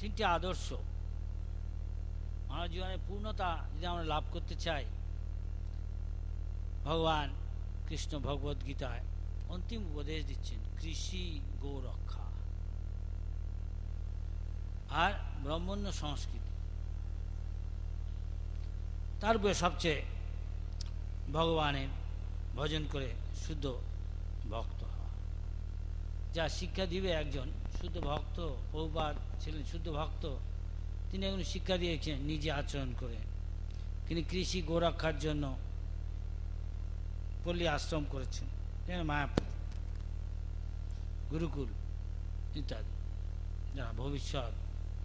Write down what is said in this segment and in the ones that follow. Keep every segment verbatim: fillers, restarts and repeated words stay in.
তিনটি আদর্শ মানব জীবনের পূর্ণতা যদি আমরা লাভ করতে চাই, ভগবান কৃষ্ণ ভগবদ গীতায় অন্তিম উপদেশ দিচ্ছেন কৃষি গো রক্ষা আর ব্রহ্মণ্য সংস্কৃতি। তার উপরে সবচেয়ে ভগবানের ভজন করে শুদ্ধ ভক্ত হওয়া, যা শিক্ষা দিবে একজন শুদ্ধ ভক্ত। প্রভুপাদ ছিলেন শুদ্ধ ভক্ত, তিনি এগুলো শিক্ষা দিয়েছেন নিজে আচরণ করে। তিনি কৃষি গোরক্ষার জন্য পল্লী আশ্রম করেছেন, মায়াপুর, গুরুকুল ইত্যাদি, যারা ভবিষ্যৎ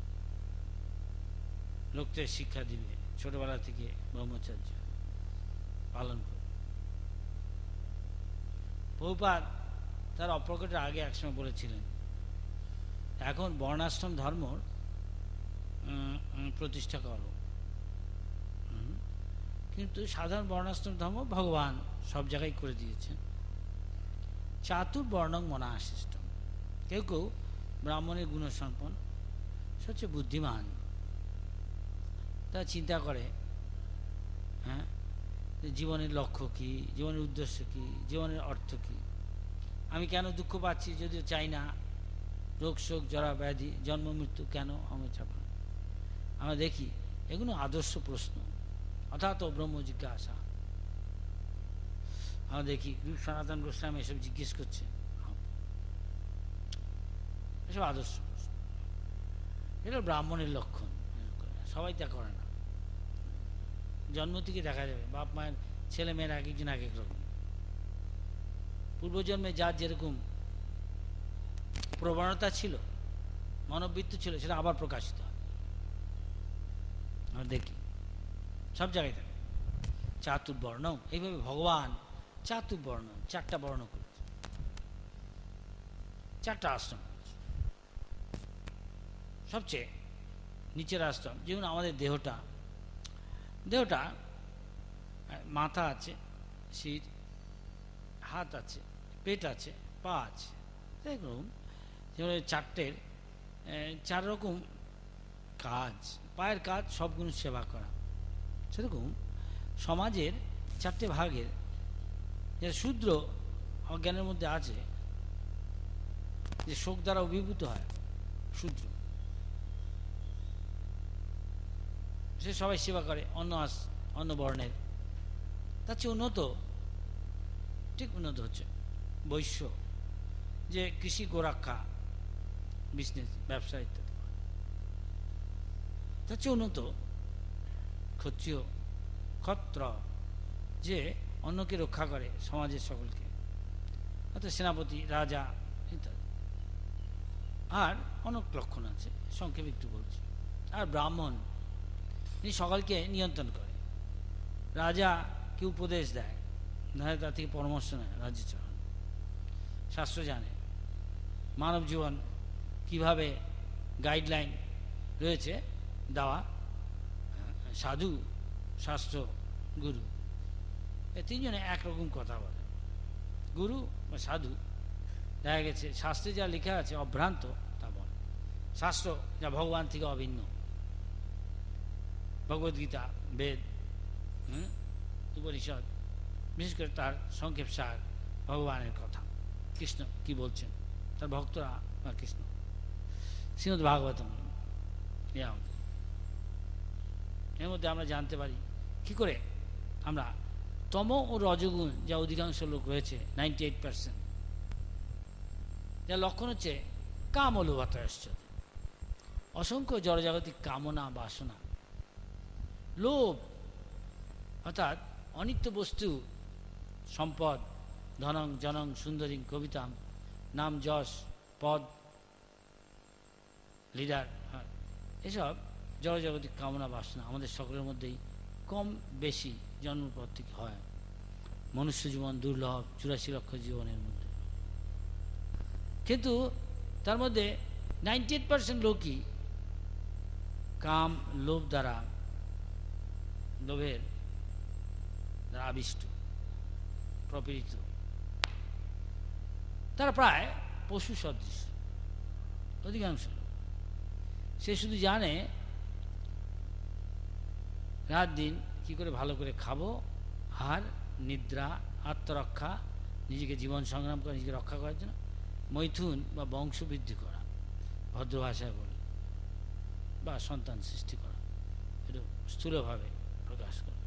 লোকদের শিক্ষা দিবে, ছোটবেলা থেকে ব্রহ্মচর্য পালন করবে। প্রভুপাদ তার অপ্রকটের আগে একসময় বলেছিলেন এখন বর্ণাশ্রম ধর্ম প্রতিষ্ঠা করো, কিন্তু সাধারণ বর্ণাশ্রম ধর্ম ভগবান সব জায়গায় করে দিয়েছেন। চাতুর্বর্ণং মনাশিষ্টম, কেউ কেউ ব্রাহ্মণের গুণসম্পন্ন, সবচেয়ে বুদ্ধিমান, তারা চিন্তা করে হ্যাঁ জীবনের লক্ষ্য কী, জীবনের উদ্দেশ্য কী, জীবনের অর্থ কী, আমি কেন দুঃখ পাচ্ছি যদিও চাই না, রোগ শোক জরা ব্যাধি জন্ম মৃত্যু কেন আমার চাপা। আমরা দেখি এগুলো আদর্শ প্রশ্ন, অর্থাৎ ব্রহ্ম জিজ্ঞাসা। আমরা দেখি রূপ সনাতন গোস্বামী এসব জিজ্ঞেস করছে, এসব আদর্শ প্রশ্ন। এটা ব্রাহ্মণের লক্ষণ, সবাই তা করে না। জন্ম থেকে দেখা যাবে বাপ মায়ের ছেলে মেয়েরা এক একজন এক এক রকম। পূর্বজন্মে যার যেরকম প্রবণতা ছিল, মনোবৃত্তি ছিল, সেটা আবার প্রকাশিত হয়। আমরা দেখি সব জায়গায় থাকে চাতুর্বর্ণ। এইভাবে ভগবান চাতুর্বর্ণ, চারটা বর্ণ করেছে, চারটা আশ্রম করেছে। সবচেয়ে নিচের আশ্রম যেমন আমাদের দেহটা, দেহটা মাথা আছে, শির, হাত আছে, পেট আছে, পা আছে, এরকম যেমন চারটের চার রকম কাজ। পায়ের কাজ সবগুলো সেবা করা, সেরকম সমাজের চারটে ভাগের যে শূদ্র অজ্ঞানের মধ্যে আছে, যে শোক দ্বারা অভিভূত হয় শূদ্র, সে সবাই সেবা করে অন্য আস অন্য বর্ণের। তার চেয়ে উন্নত, ঠিক উন্নত হচ্ছে বৈশ্য, যে কৃষি গোরক্ষা বিজনেস ব্যবসা ইত্যাদি। তার চেয়ে উন্নত ক্ষত্রিয়, ক্ষত্র, যে অন্যকে রক্ষা করে সমাজের সকলকে, অর্থাৎ সেনাপতি, রাজা ইত্যাদি। আর অনেক লক্ষণ আছে, সংক্ষেপে একটু বলছি। আর ব্রাহ্মণ, তিনি সকলকে নিয়ন্ত্রণ করে, রাজাকে উপদেশ দেয়, তার থেকে পরামর্শ নেয়, রাজ্য চালান, শাস্ত্র জানে, মানব জীবন কিভাবে গাইডলাইন রয়েছে দেওয়া, সাধু, শাস্ত্র, গুরু, এ তিনজনে একরকম কথা বলে। গুরু বা সাধু দেখা গেছে শাস্ত্রে যা লেখা আছে অভ্রান্ত তা বলে, শাস্ত্র যা ভগবান থেকে অভিন্ন, ভগবদ্গীতা, বেদ, উপনিষদ, বিশেষ করে তার সংক্ষেপ সার ভগবানের কথা, কৃষ্ণ কি বলছেন, তার ভক্তরা বা কৃষ্ণ, শ্রীমদ্ ভাগবতম, এর মধ্যে আমরা জানতে পারি কি করে আমরা তম ও রজগুণ যা অধিকাংশ লোক রয়েছে, নাইনটি এইট পার্সেন্ট, যার লক্ষণ হচ্ছে কাম ও লোভাতয়শ্চ, অসংখ্য জড়জাগতিক কামনা বাসনা, লোভ, অর্থাৎ অনিত্য বস্তু, সম্পদ, ধনং জনং সুন্দরী কবিতাম, নাম যশ পদ লিডার, এসব জড়জাগতিক কামনা বাসনা আমাদের সকলের মধ্যেই কম বেশি জন্মপর থেকে হয়। মনুষ্য জীবন দুর্লভ, চুরাশি লক্ষ জীবনের মধ্যে, কিন্তু তার মধ্যে নাইনটি এইট পার্সেন্ট লোকই কাম লোভ দ্বারা, লোভের দ্বারা আবিষ্ট, প্রপীড়িত। তারা প্রায় পশু সদৃশ অধিকাংশ লোক। সে শুধু জানে রাত দিন কি করে ভালো করে খাবো, আর নিদ্রা, আত্মরক্ষা, নিজেকে জীবন সংগ্রাম করা, নিজেকে রক্ষা করার জন্য মৈথুন বা বংশবৃদ্ধি করা, ভদ্র ভাষায় বলে, বা সন্তান সৃষ্টি করা, এটা স্থূলভাবে প্রকাশ করা।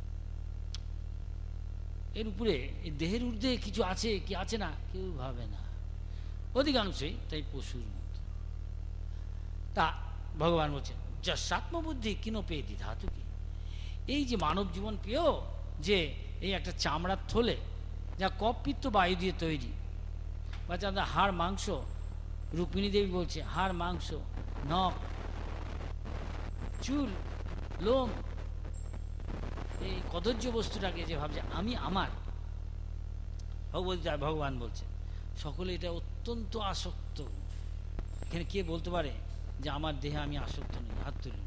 এর উপরে এই দেহের ঊর্ধ্বে কিছু আছে কি আছে না কেউ ভাবে না, অধিকাংশই তাই পশুর মতো। তা ভগবান বলছেন যশাত্মবুদ্ধি কিনো পেয়ে দ্বিধাতু কি, এই যে মানব জীবন পেয়েও যে এই একটা চামড়ার থলে যা কপ পিত্ত বায়ু দিয়ে তৈরি, বা যাদের হাড় মাংস, রুক্মিণী দেবী বলছে হাড় মাংস, নখ, চুল, লোম, এই কদর্য বস্তুটাকে যে ভাবছে আমি আমার, ভগবদ্গীতায় ভগবান বলছে সকলে এটা অত্যন্ত আসক্ত। এখানে কে বলতে পারে যে আমার দেহে আমি আসক্ত নই? হাত তুলুন।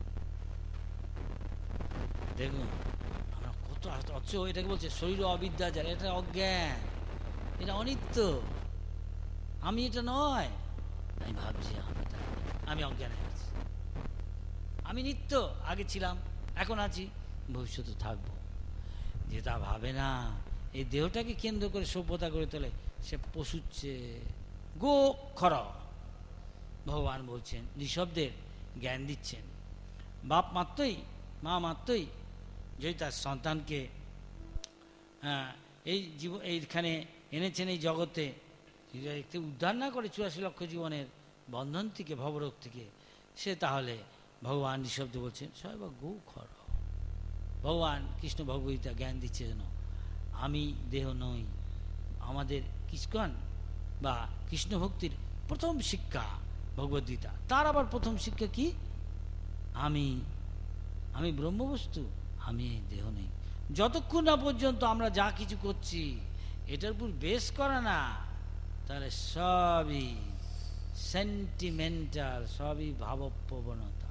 দেখুন আমরা কত, অথচ এটাকে বলছে শরীর অবিদ্যা যারা, এটা অজ্ঞান, এটা অনিত্য, আমি এটা নয়। আমি ভাবছি আমি আমি অজ্ঞানে আছি, আমি নিত্য, আগে ছিলাম, এখন আছি, ভবিষ্যতে থাকবো। যে তা ভাবে না, এই দেহটাকে কেন্দ্র করে সভ্যতা করে তোলে, সে পশুচ্ছে গো খর। ভগবান বলছেন নিঃশব্দের জ্ঞান দিচ্ছেন। বাপ মাত্রই, মা মাত্রই যদি তার সন্তানকে হ্যাঁ এই জীব এইখানে এনেছেন এই জগতে, উদ্ধার না করে চুরাশি লক্ষ জীবনের বন্ধন থেকে, ভবরোগ থেকে, সে তাহলে ভগবান নিঃশব্দে বলছেন সবাই বা গো খর। ভগবান কৃষ্ণ ভগবদ্গীতা জ্ঞান দিচ্ছে যেন আমি দেহ নই। আমাদের কিসকন বা কৃষ্ণ ভক্তির প্রথম শিক্ষা ভগবদ্গীতা, তার আবার প্রথম শিক্ষা কি? আমি আমি ব্রহ্মবস্তু, আমি দেহ নেই। যতক্ষণ না পর্যন্ত আমরা যা কিছু করছি এটার উপর বেস করা না, তাহলে সবই সেন্টিমেন্টাল, সবই ভাবপ্রবণতা।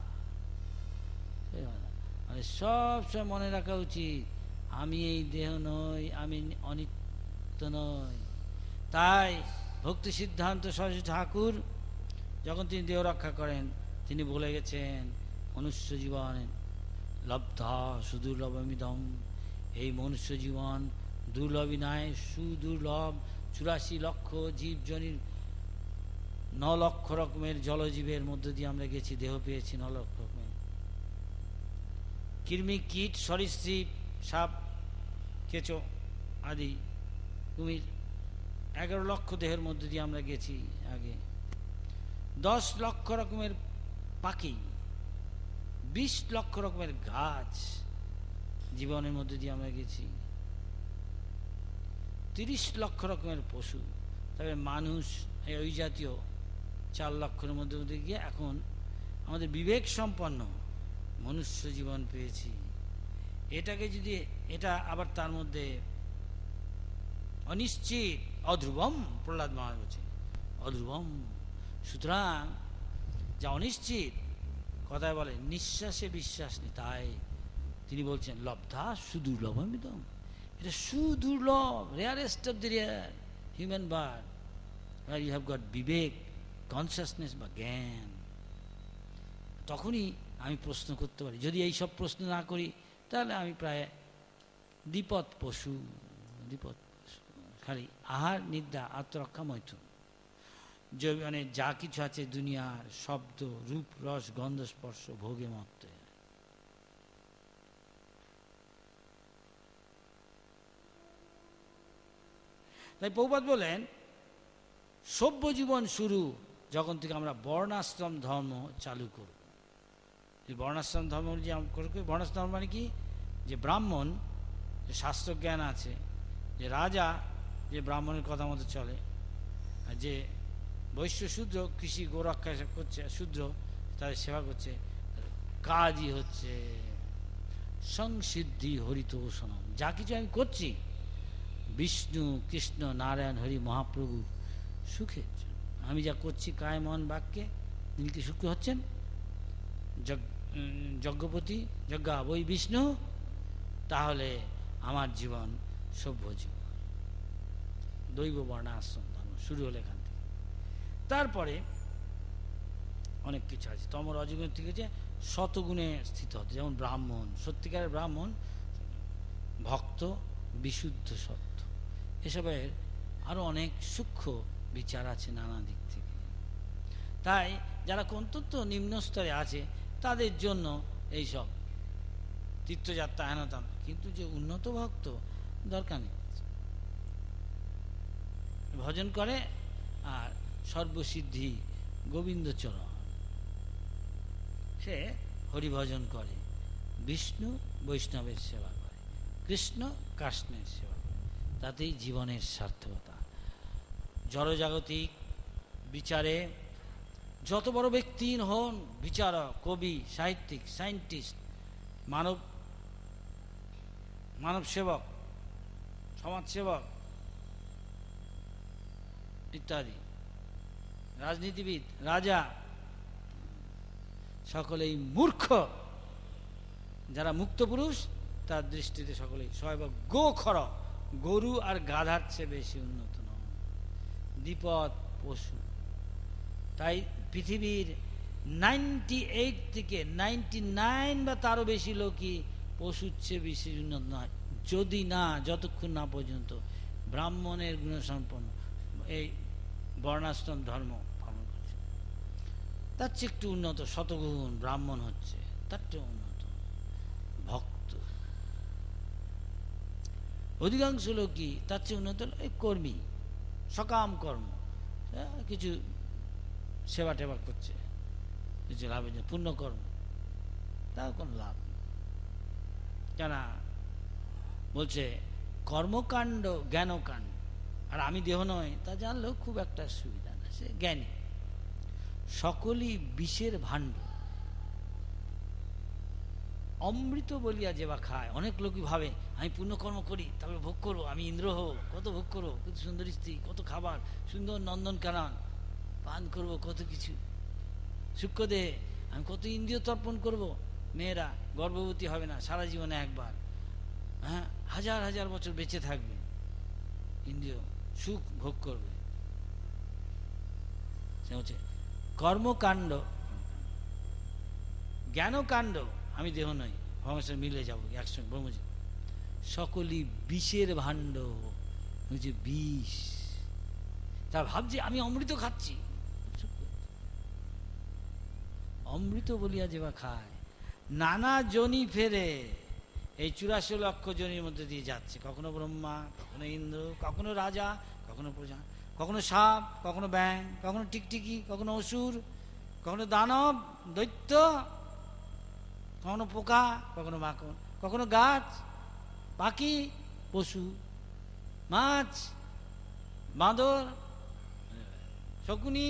মানে সব সময় মনে রাখা উচিত আমি এই দেহ নই, আমি অনিত্য নই। তাই ভক্তি সিদ্ধান্ত সরস্বতী ঠাকুর যখন তিনি দেহ রক্ষা করেন, তিনি বলে গেছেন মনুষ্য জীবন লব্ধা সুদুর্লভমিদম, এই মনুষ্য জীবন দুর্লভই নয়, সুদুর্লভ। চুরাশি লক্ষ জীবজনীর ন লক্ষ রকমের জলজীবের মধ্য দিয়ে আমরা গেছি, দেহ পেয়েছি ন লক্ষ রকমের, কৃমি, কীট, সরীসৃপ, সাপ, কেঁচো আদি, কুমির, এগারো লক্ষ দেহের মধ্যে দিয়ে আমরা গেছি আগে। দশ লক্ষ রকমের পাখি, বিশ লক্ষ রকমের গাছ জীবনের মধ্যে দিয়ে আমরা গেছি, তিরিশ লক্ষ রকমের পশু, তবে মানুষ ওই জাতীয় চার লক্ষের মধ্যে মধ্যে গিয়ে এখন আমাদের বিবেক সম্পন্ন মনুষ্য জীবন পেয়েছি। এটাকে যদি, এটা আবার তার মধ্যে অনিশ্চিত, অধ্রুবম, প্রহ্লাদ মহারাজ বলছে অধ্রুবম। সুতরাং যা অনিশ্চিত, কথায় বলে নিঃশ্বাসে বিশ্বাস নেই, তাই তিনি বলছেন লব্ধা সুদুর্লভমিদম, এটা সুদুর্লভ, rarest of the rare human bird, you have got বিবেক, কনসিয়াসনেস বা জ্ঞান। তখনই আমি প্রশ্ন করতে পারি। যদি এই সব প্রশ্ন না করি তাহলে আমি প্রায় দ্বিপদ পশু, দ্বিপদ পশু, খালি আহার, নিদ্রা, আত্মরক্ষা, মৈথুন, যে মানে যা কিছু আছে দুনিয়ার শব্দ, রূপ, রস, গন্ধ, স্পর্শ, ভোগে মত্ত। তাই প্রভুপাদ বলেন সভ্য জীবন শুরু যখন থেকে আমরা বর্ণাশ্রম ধর্ম চালু করব। এই বর্ণাশ্রম ধর্ম যে করব, বর্ণাশ্রম ধর্ম মানে কি? যে ব্রাহ্মণ, যে শাস্ত্রজ্ঞান আছে, যে রাজা যে ব্রাহ্মণের কথা মতো চলে, আর যে বৈশ্য শূদ্র কৃষি গোরক্ষা করছে, শূদ্র তাদের সেবা করছে, কাজই হচ্ছে সংসিদ্ধি হরিতোষণম। যা কিছু আমি করছি বিষ্ণু, কৃষ্ণ, নারায়ণ, হরি, মহাপ্রভু সুখের জন্য। আমি যা করছি কায় মন বাক্যে, তিনি কি সুখী হচ্ছেন? যজ্ঞপতি, যজ্ঞা বই বিষ্ণু, তাহলে আমার জীবন সভ্য জীবন। দৈব বর্ণ আশ্রম ধর্ম শুরু হলো এখান থেকে। তারপরে অনেক কিছু আছে। তম রজগুণ থেকে হচ্ছে শতগুণে স্থিত হতে, যেমন ব্রাহ্মণ, সত্যিকারের ব্রাহ্মণ, ভক্ত, বিশুদ্ধ সত্য, এসবের আরও অনেক সূক্ষ্ম বিচার আছে নানা দিক থেকে। তাই যারা অত্যন্ত নিম্ন স্তরে আছে তাদের জন্য এইসব তীর্থযাত্রা হেনতাম, কিন্তু যে উন্নত ভক্ত দরকার নেই, ভজন করে আর সর্বসিদ্ধি গোবিন্দচরণ, সে হরিভজন করে, বিষ্ণু বৈষ্ণবের সেবা করে, কৃষ্ণ কৃষ্ণের সেবা করে, তাতেই জীবনের সার্থকতা। জড়জাগতিক বিচারে যত বড় ব্যক্তি হন, বিচারক, কবি, সাহিত্যিক, সায়েন্টিস্ট, মানব মানব সেবক, সমাজসেবক ইত্যাদি, রাজনীতিবিদ, রাজা, সকলেই মূর্খ। যারা মুক্ত পুরুষ তার দৃষ্টিতে সকলেই সবাই গোখর, গরু আর গাধার চেয়ে বেশি উন্নত নয়, দ্বিপদ পশু। তাই পৃথিবীর নাইনটি এইট থেকে নাইনটি নাইন বা তারও বেশি লোকই পশুর চেয়ে বেশি উন্নত নয়, যদি না যতক্ষণ না পর্যন্ত ব্রাহ্মণের গুণসম্পন্ন এই বর্ণাশ্রম ধর্ম পালন করছে। তার চেয়ে একটু উন্নত শতগুণ ব্রাহ্মণ হচ্ছে, তার চেয়ে উন্নত ভক্ত। অধিকাংশ লোকই তার চেয়ে উন্নত এই কর্মী, সকাম কর্ম, কিছু সেবা টেবা করছে, কিছু লাভের জন্য পুণ্যকর্ম, তার কোনো লাভ নেই। কেন বলছে কর্মকাণ্ড জ্ঞানকাণ্ড, আর আমি দেহ নয় তা জানলেও খুব একটা সুবিধা না, সে জ্ঞানী। সকলই বিষের ভাণ্ড, অমৃত বলিয়া যে বা খায়। অনেক লোকই ভাবে আমি পুণ্যকর্ম করি তারপরে ভোগ করবো, আমি ইন্দ্র হবো, কত ভোগ করবো, কত সুন্দর স্ত্রী, কত খাবার, সুন্দর নন্দন কানন পান করবো, কত কিছু সূক্ষ্মদেহে আমি কত ইন্দ্রিয় তর্পণ করব। মেয়েরা গর্ভবতী হবে না, সারা জীবনে একবার, হ্যাঁ, হাজার হাজার বছর বেঁচে থাকবে, ইন্দ্রিয় সুখ ভোগ করবে। সে হচ্ছে কর্মকাণ্ড। জ্ঞানকাণ্ড আমি দেহ নই, ভগবানের মিলে যাবো একসঙ্গে ব্রহ্মজি। সকলই বিষের ভাণ্ড, হচ্ছে বিষ। তা ভাবছি আমি অমৃত খাচ্ছি, অমৃত বলিয়া যে বা খায়। নানা জনি ফেরে, এই চুরাশি লক্ষ জনির মধ্যে দিয়ে যাচ্ছে, কখনো ব্রহ্মা, কখনো ইন্দ্র, কখনো রাজা, কখনো প্রজা, কখনো সাপ, কখনো ব্যাং, কখনো টিকটিকি, কখনো অসুর, কখনো দানব, দৈত্য, কখনো পোকা, কখনো মাখন, কখনো গাছ, পাখি, পশু, মাছ, বাঁদর, শকুনি,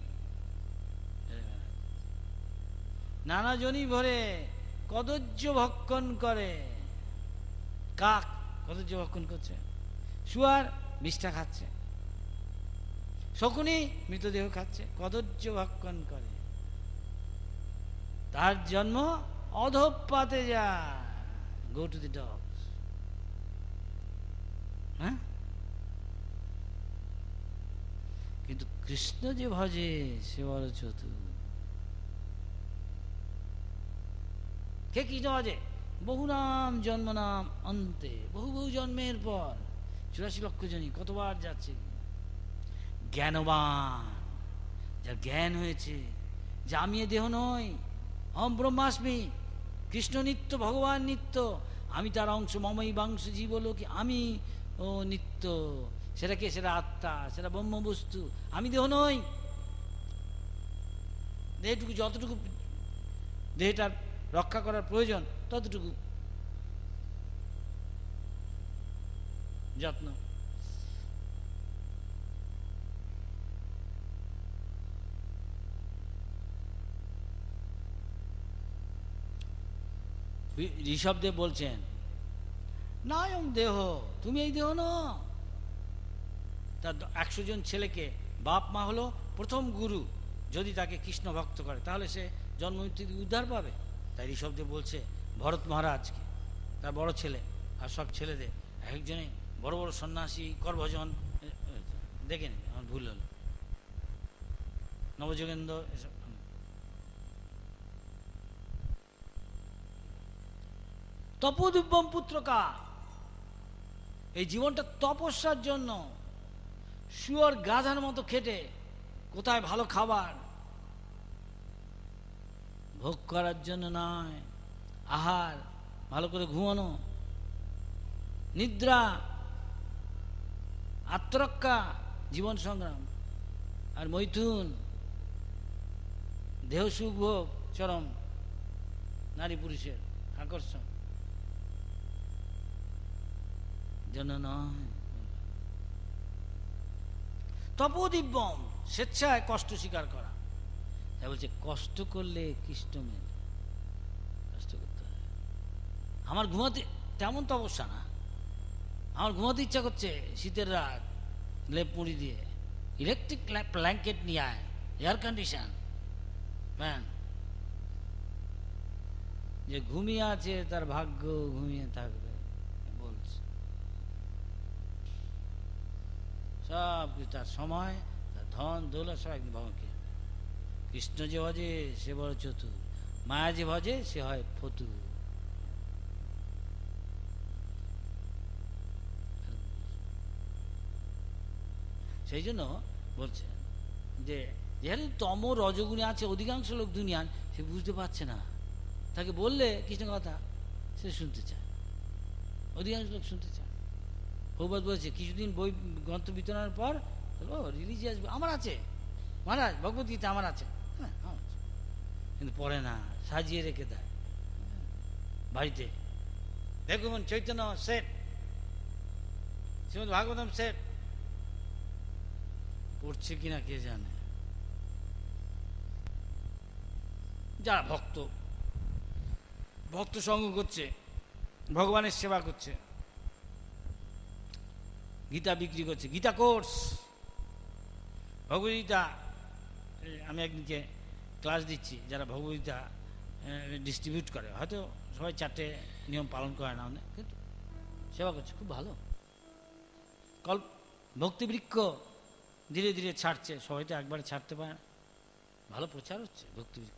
নানা জনি ভরে কদর্য ভক্ষণ করে। কাক কদর্য ভক্ষণ করছে, শুয়ার বিষ্ঠা খাচ্ছে, শকুনি মৃতদেহ খাচ্ছে, কদর্য ভক্ষণ করে। তার জন্ম অধঃপাতে যায়, গো টু দি ডগস। হ্যাঁ, কিন্তু কৃষ্ণ যে ভজে সে বড় চতুর। কে কৃষ্ণ ভজে? বহু নাম জন্ম নাম অন্তে, বহু বহু জন্মের পর, চুরাশি লক্ষ জনই কতবার যাচ্ছে। জ্ঞানবান, যার জ্ঞান হয়েছে যে আমি এ দেহ নই, অহম ব্রহ্মাস্মি, কৃষ্ণ নিত্য, ভগবান নিত্য, আমি তার অংশ, মমই বাংশ জীবলোকে, আমি ও নিত্য। সেটা কে? সেটা আত্মা, সেটা ব্রহ্মবস্তু, আমি দেহ নই। দেহটুকু যতটুকু দেহটার রক্ষা করার প্রয়োজন ততটুকু যত্ন। ঋষভদেব বলছেন নায়ম দেহ, তুমি এই দেহ ন। তার একশো জন ছেলেকে বাপ মা হলো প্রথম গুরু, যদি তাকে কৃষ্ণ ভক্ত করে তাহলে সে জন্ম মৃত্যু উদ্ধার পাবে। তাই ঋষভদেব বলছে ভরত মহারাজকে, তার বড় ছেলে আর সব ছেলেদের, একজনে বড় বড় সন্ন্যাসী করভজন, দেখে নি আমার ভুল হলো, নবযোগেন্দ্র, এসব তপোদিব্যম পুত্রকা, এই জীবনটা তপস্যার জন্য, শুয়োর গাধার মতো খেটে, কোথায় ভালো খাবার ভোগ করার জন্য নয়, আহার, ভালো করে ঘুমানো, নিদ্রা, আত্মরক্ষা, জীবন সংগ্রাম, আর মৈথুন, দেহ সুখ ভোগ, চরম নারী পুরুষের আকর্ষণ জন্য নয়। তপোদিব্যম, স্বেচ্ছায় কষ্ট স্বীকার করা। তাই বলছে কষ্ট করলে কৃষ্ণ মেলে, কষ্ট করতে হয়। আমার ঘুমাতে তেমন তপস্যা না, আমার ঘুমাতে ইচ্ছা করছে শীতের রাত, লেপ মুড়ি দিয়ে, ইলেকট্রিক ব্ল্যাঙ্কেট নিয়ে আয়, এয়ার কন্ডিশন ফ্যান। যে ঘুমিয়ে আছে তার ভাগ্য ঘুমিয়ে থাকবে বলছে, সব কিছু তার সময়, তার ধন দৌলত সব একদিন ভগবানকে। কৃষ্ণ যে ভজে সে বড় চতুর, মায়া যে ভজে সে হয় ফতুর। সেই জন্য বলছে যে যেহেতু তম রজগুণে আছে অধিকাংশ লোক দুনিয়ান, সে বুঝতে পারছে না। তাকে বললে কৃষ্ণ কথা সে শুনতে চায়, অধিকাংশ লোক শুনতে চায়। প্রভুপাদ বলছে কিছুদিন বই গ্রন্থ বিতরণের পর, ও রিলিজিয়াস আমার আছে, মহারাজ ভগবত গীতা আমার আছে, হ্যাঁ আমার আছে, কিন্তু পড়ে না, সাজিয়ে রেখে দেয় বাড়িতে। দেখুন চৈতন্য সেট, শ্রীমদ ভাগবতম সেট, পড়ছে কিনা কে জানে। যারা ভক্ত, ভক্ত সঙ্গ করছে, ভগবানের সেবা করছে, গীতা বিক্রি করছে, গীতা কোর্স, ভগবদ্গীতা। আমি একদিনকে ক্লাস দিচ্ছি, যারা ভগবদ্গীতা ডিস্ট্রিবিউট করে, হয়তো সবাই চারটে নিয়ম পালন করে না অনেক, কিন্তু সেবা করছে, খুব ভালো। কল ভক্তিবৃক্ষ ধীরে ধীরে ছাড়ছে, সবাই তো একবারে ছাড়তে পারে না, ভালো প্রচার হচ্ছে ভক্তিবৃক্ষ।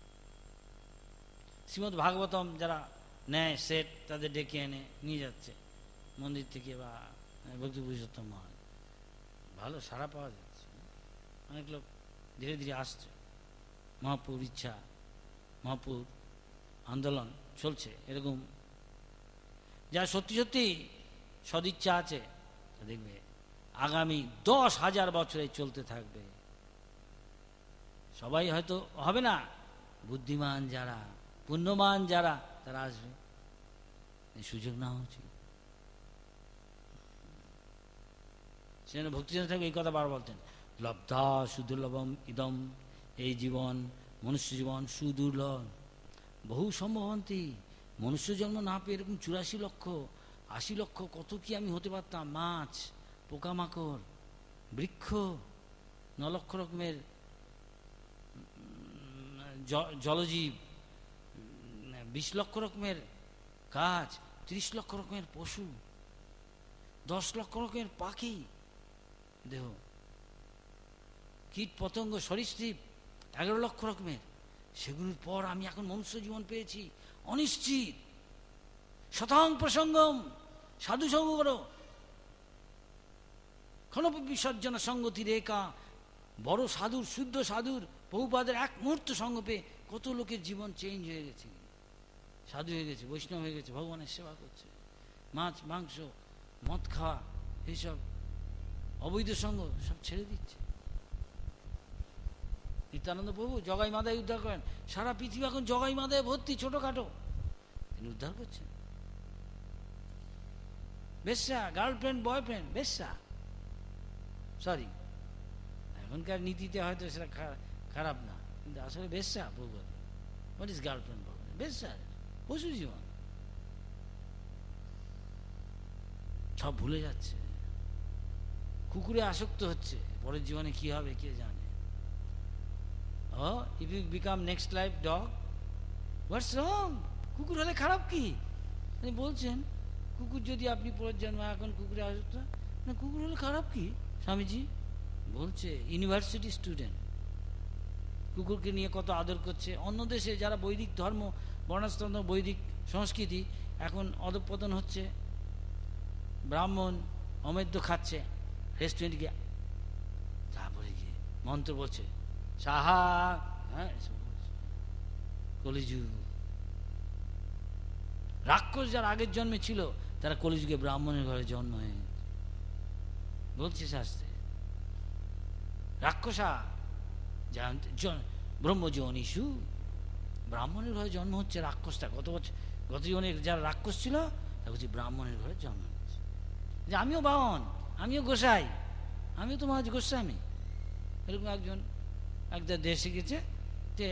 শ্রীমদ ভাগবতম যারা নেয় সেট, তাদের ডেকে এনে নিয়ে যাচ্ছে মন্দির থেকে বা ভক্তি পুরুষোত্তম মহারাজ, ভালো সাড়া পাওয়া যাচ্ছে, অনেক লোক ধীরে ধীরে আসছে। মহাপুর ইচ্ছা, মহাপুর আন্দোলন চলছে, এরকম যা সত্যি সত্যি সদিচ্ছা আছে দেখবে আগামী দশ হাজার বছরে চলতে থাকবে। সবাই হয়তো হবে না, বুদ্ধিমান যারা, পুণ্যমান যারা, তারা আসবে, এই সুযোগ না উচিত। সেজন্য ভক্তিজন থাকবে এই কথা বার বলতেন, লব্ধা সুদুর্লভম ইদম, এই জীবন মনুষ্য জীবন সুদুর্লভ, বহু সম্ভবন্তী। মনুষ্য জন্ম না পেয়ে এরকম চুরাশি লক্ষ আশি লক্ষ কত কি আমি হতে পারতাম, মাছ, পোকামাকড়, বৃক্ষ, ন লক্ষ রকমের জলজীব, বিশ লক্ষ রকমের গাছ, ত্রিশ লক্ষ রকমের পশু, দশ লক্ষ রকমের পাখি দেহ, কীট পতঙ্গ, সরীসৃপ এগারো লক্ষ রকমের। সেগুলোর পর আমি এখন মনুষ্য জীবন পেয়েছি, অনিশ্চিত। শতাং প্রসঙ্গম, সাধু সঙ্গ করো, ক্ষণপ বিসর্জন সঙ্গতি রেখা। বড় সাধুর, শুদ্ধ সাধুর, বহুপাদের এক মুহূর্ত সঙ্গ পেয়ে কত লোকের জীবন চেঞ্জ হয়ে গেছে, সাধু হয়ে গেছে, বৈষ্ণব হয়ে গেছে, ভগবানের সেবা করছে। মাছ মাংস মদ খাওয়া এইসব অবৈধ সঙ্গ সব ছেড়ে দিচ্ছে। নিত্যানন্দ প্রভু জগাই মাদায় উদ্ধার করেন, সারা পৃথিবী এখন জগাই মাদায় ভর্তি, ছোটখাটো, তিনি উদ্ধার করছেন। বেশ্যা, গার্লফ্রেন্ড বয়ফ্রেন্ড বেশ্যা, সরি এখনকার নীতিতে হয়তো সেটা খারাপ না, কিন্তু আসলে বেশ্যা। প্রভু হোয়াট ইজ গার্লফ্রেন্ড বয়ফ্রেন্ড? বেশ্যা, পশু জীবন, সব ভুলে যাচ্ছে, কুকুরে আসক্ত হচ্ছে, পরের জীবনে কি হবে কে জানে। Oh, if you become next life dog, what's wrong? কুকুর হলে খারাপ কি? তিনি বলছেন কুকুর যদি আপনি পরের জন্ম এখন কুকুরে আসক্ত না, কুকুর হলে খারাপ কি? স্বামীজি বলছে ইউনিভার্সিটি স্টুডেন্ট কুকুরকে নিয়ে কত আদর করছে। অন্য দেশে যারা বৈদিক ধর্ম, বর্ণাশ্রম, বৈদিক সংস্কৃতি, এখন অধঃপতন হচ্ছে, ব্রাহ্মণ অমেদ্য খাচ্ছে রেস্টুরেন্ট গিয়ে, তারপরে গিয়ে মন্ত্র বলছে সাহা, হ্যাঁ, কলিযুগ। রাক্ষস যার আগের জন্মে ছিল তারা কলিযুগে ব্রাহ্মণের ঘরে জন্ম হয়ে বলছে শাস্ত্রে। রাক্ষসা ব্রহ্মজনিষু, ব্রাহ্মণের ঘরে জন্ম হচ্ছে রাক্ষসটা। গত বছর গত জীবনে যারা রাক্ষস ছিল তা বলছি ব্রাহ্মণের ঘরে জন্ম হচ্ছে, যে আমিও বাহন, আমিও গোসাই, আমিও তো মহারাজ গোস্বামী। এরকম একজন একটা দেশে গেছে, তে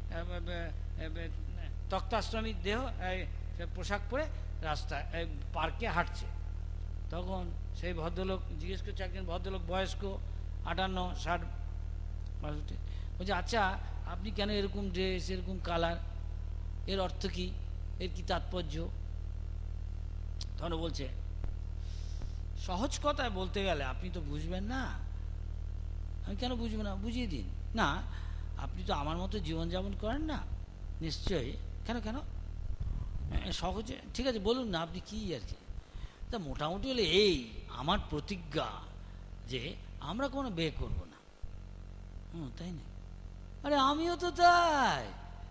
তক্তাশ্রমীর দেহ পোশাক পরে রাস্তায় পার্কে হাঁটছে। তখন সেই ভদ্রলোক জিজ্ঞেস করছে, একজন ভদ্রলোক বয়স্ক আটান্ন ষাট বাষট্টি, বলছে আচ্ছা আপনি কেন এরকম ড্রেস, এরকম কালার, এর অর্থ কি, এর কি তাৎপর্য? তখন বলছে, সহজ কথায় বলতে গেলে আপনি তো বুঝবেন না। আমি কেন বুঝবো না, বুঝিয়ে দিন। না, আপনি তো আমার মতো জীবনযাপন করেন না নিশ্চয়ই। কেন কেন সহজে, ঠিক আছে বলুন না আপনি কি আর কি। তা মোটামুটি হলে এই আমার প্রতিজ্ঞা যে আমরা কোনো বিয়ে করব না। হুম, তাই না? আরে আমিও তো তাই।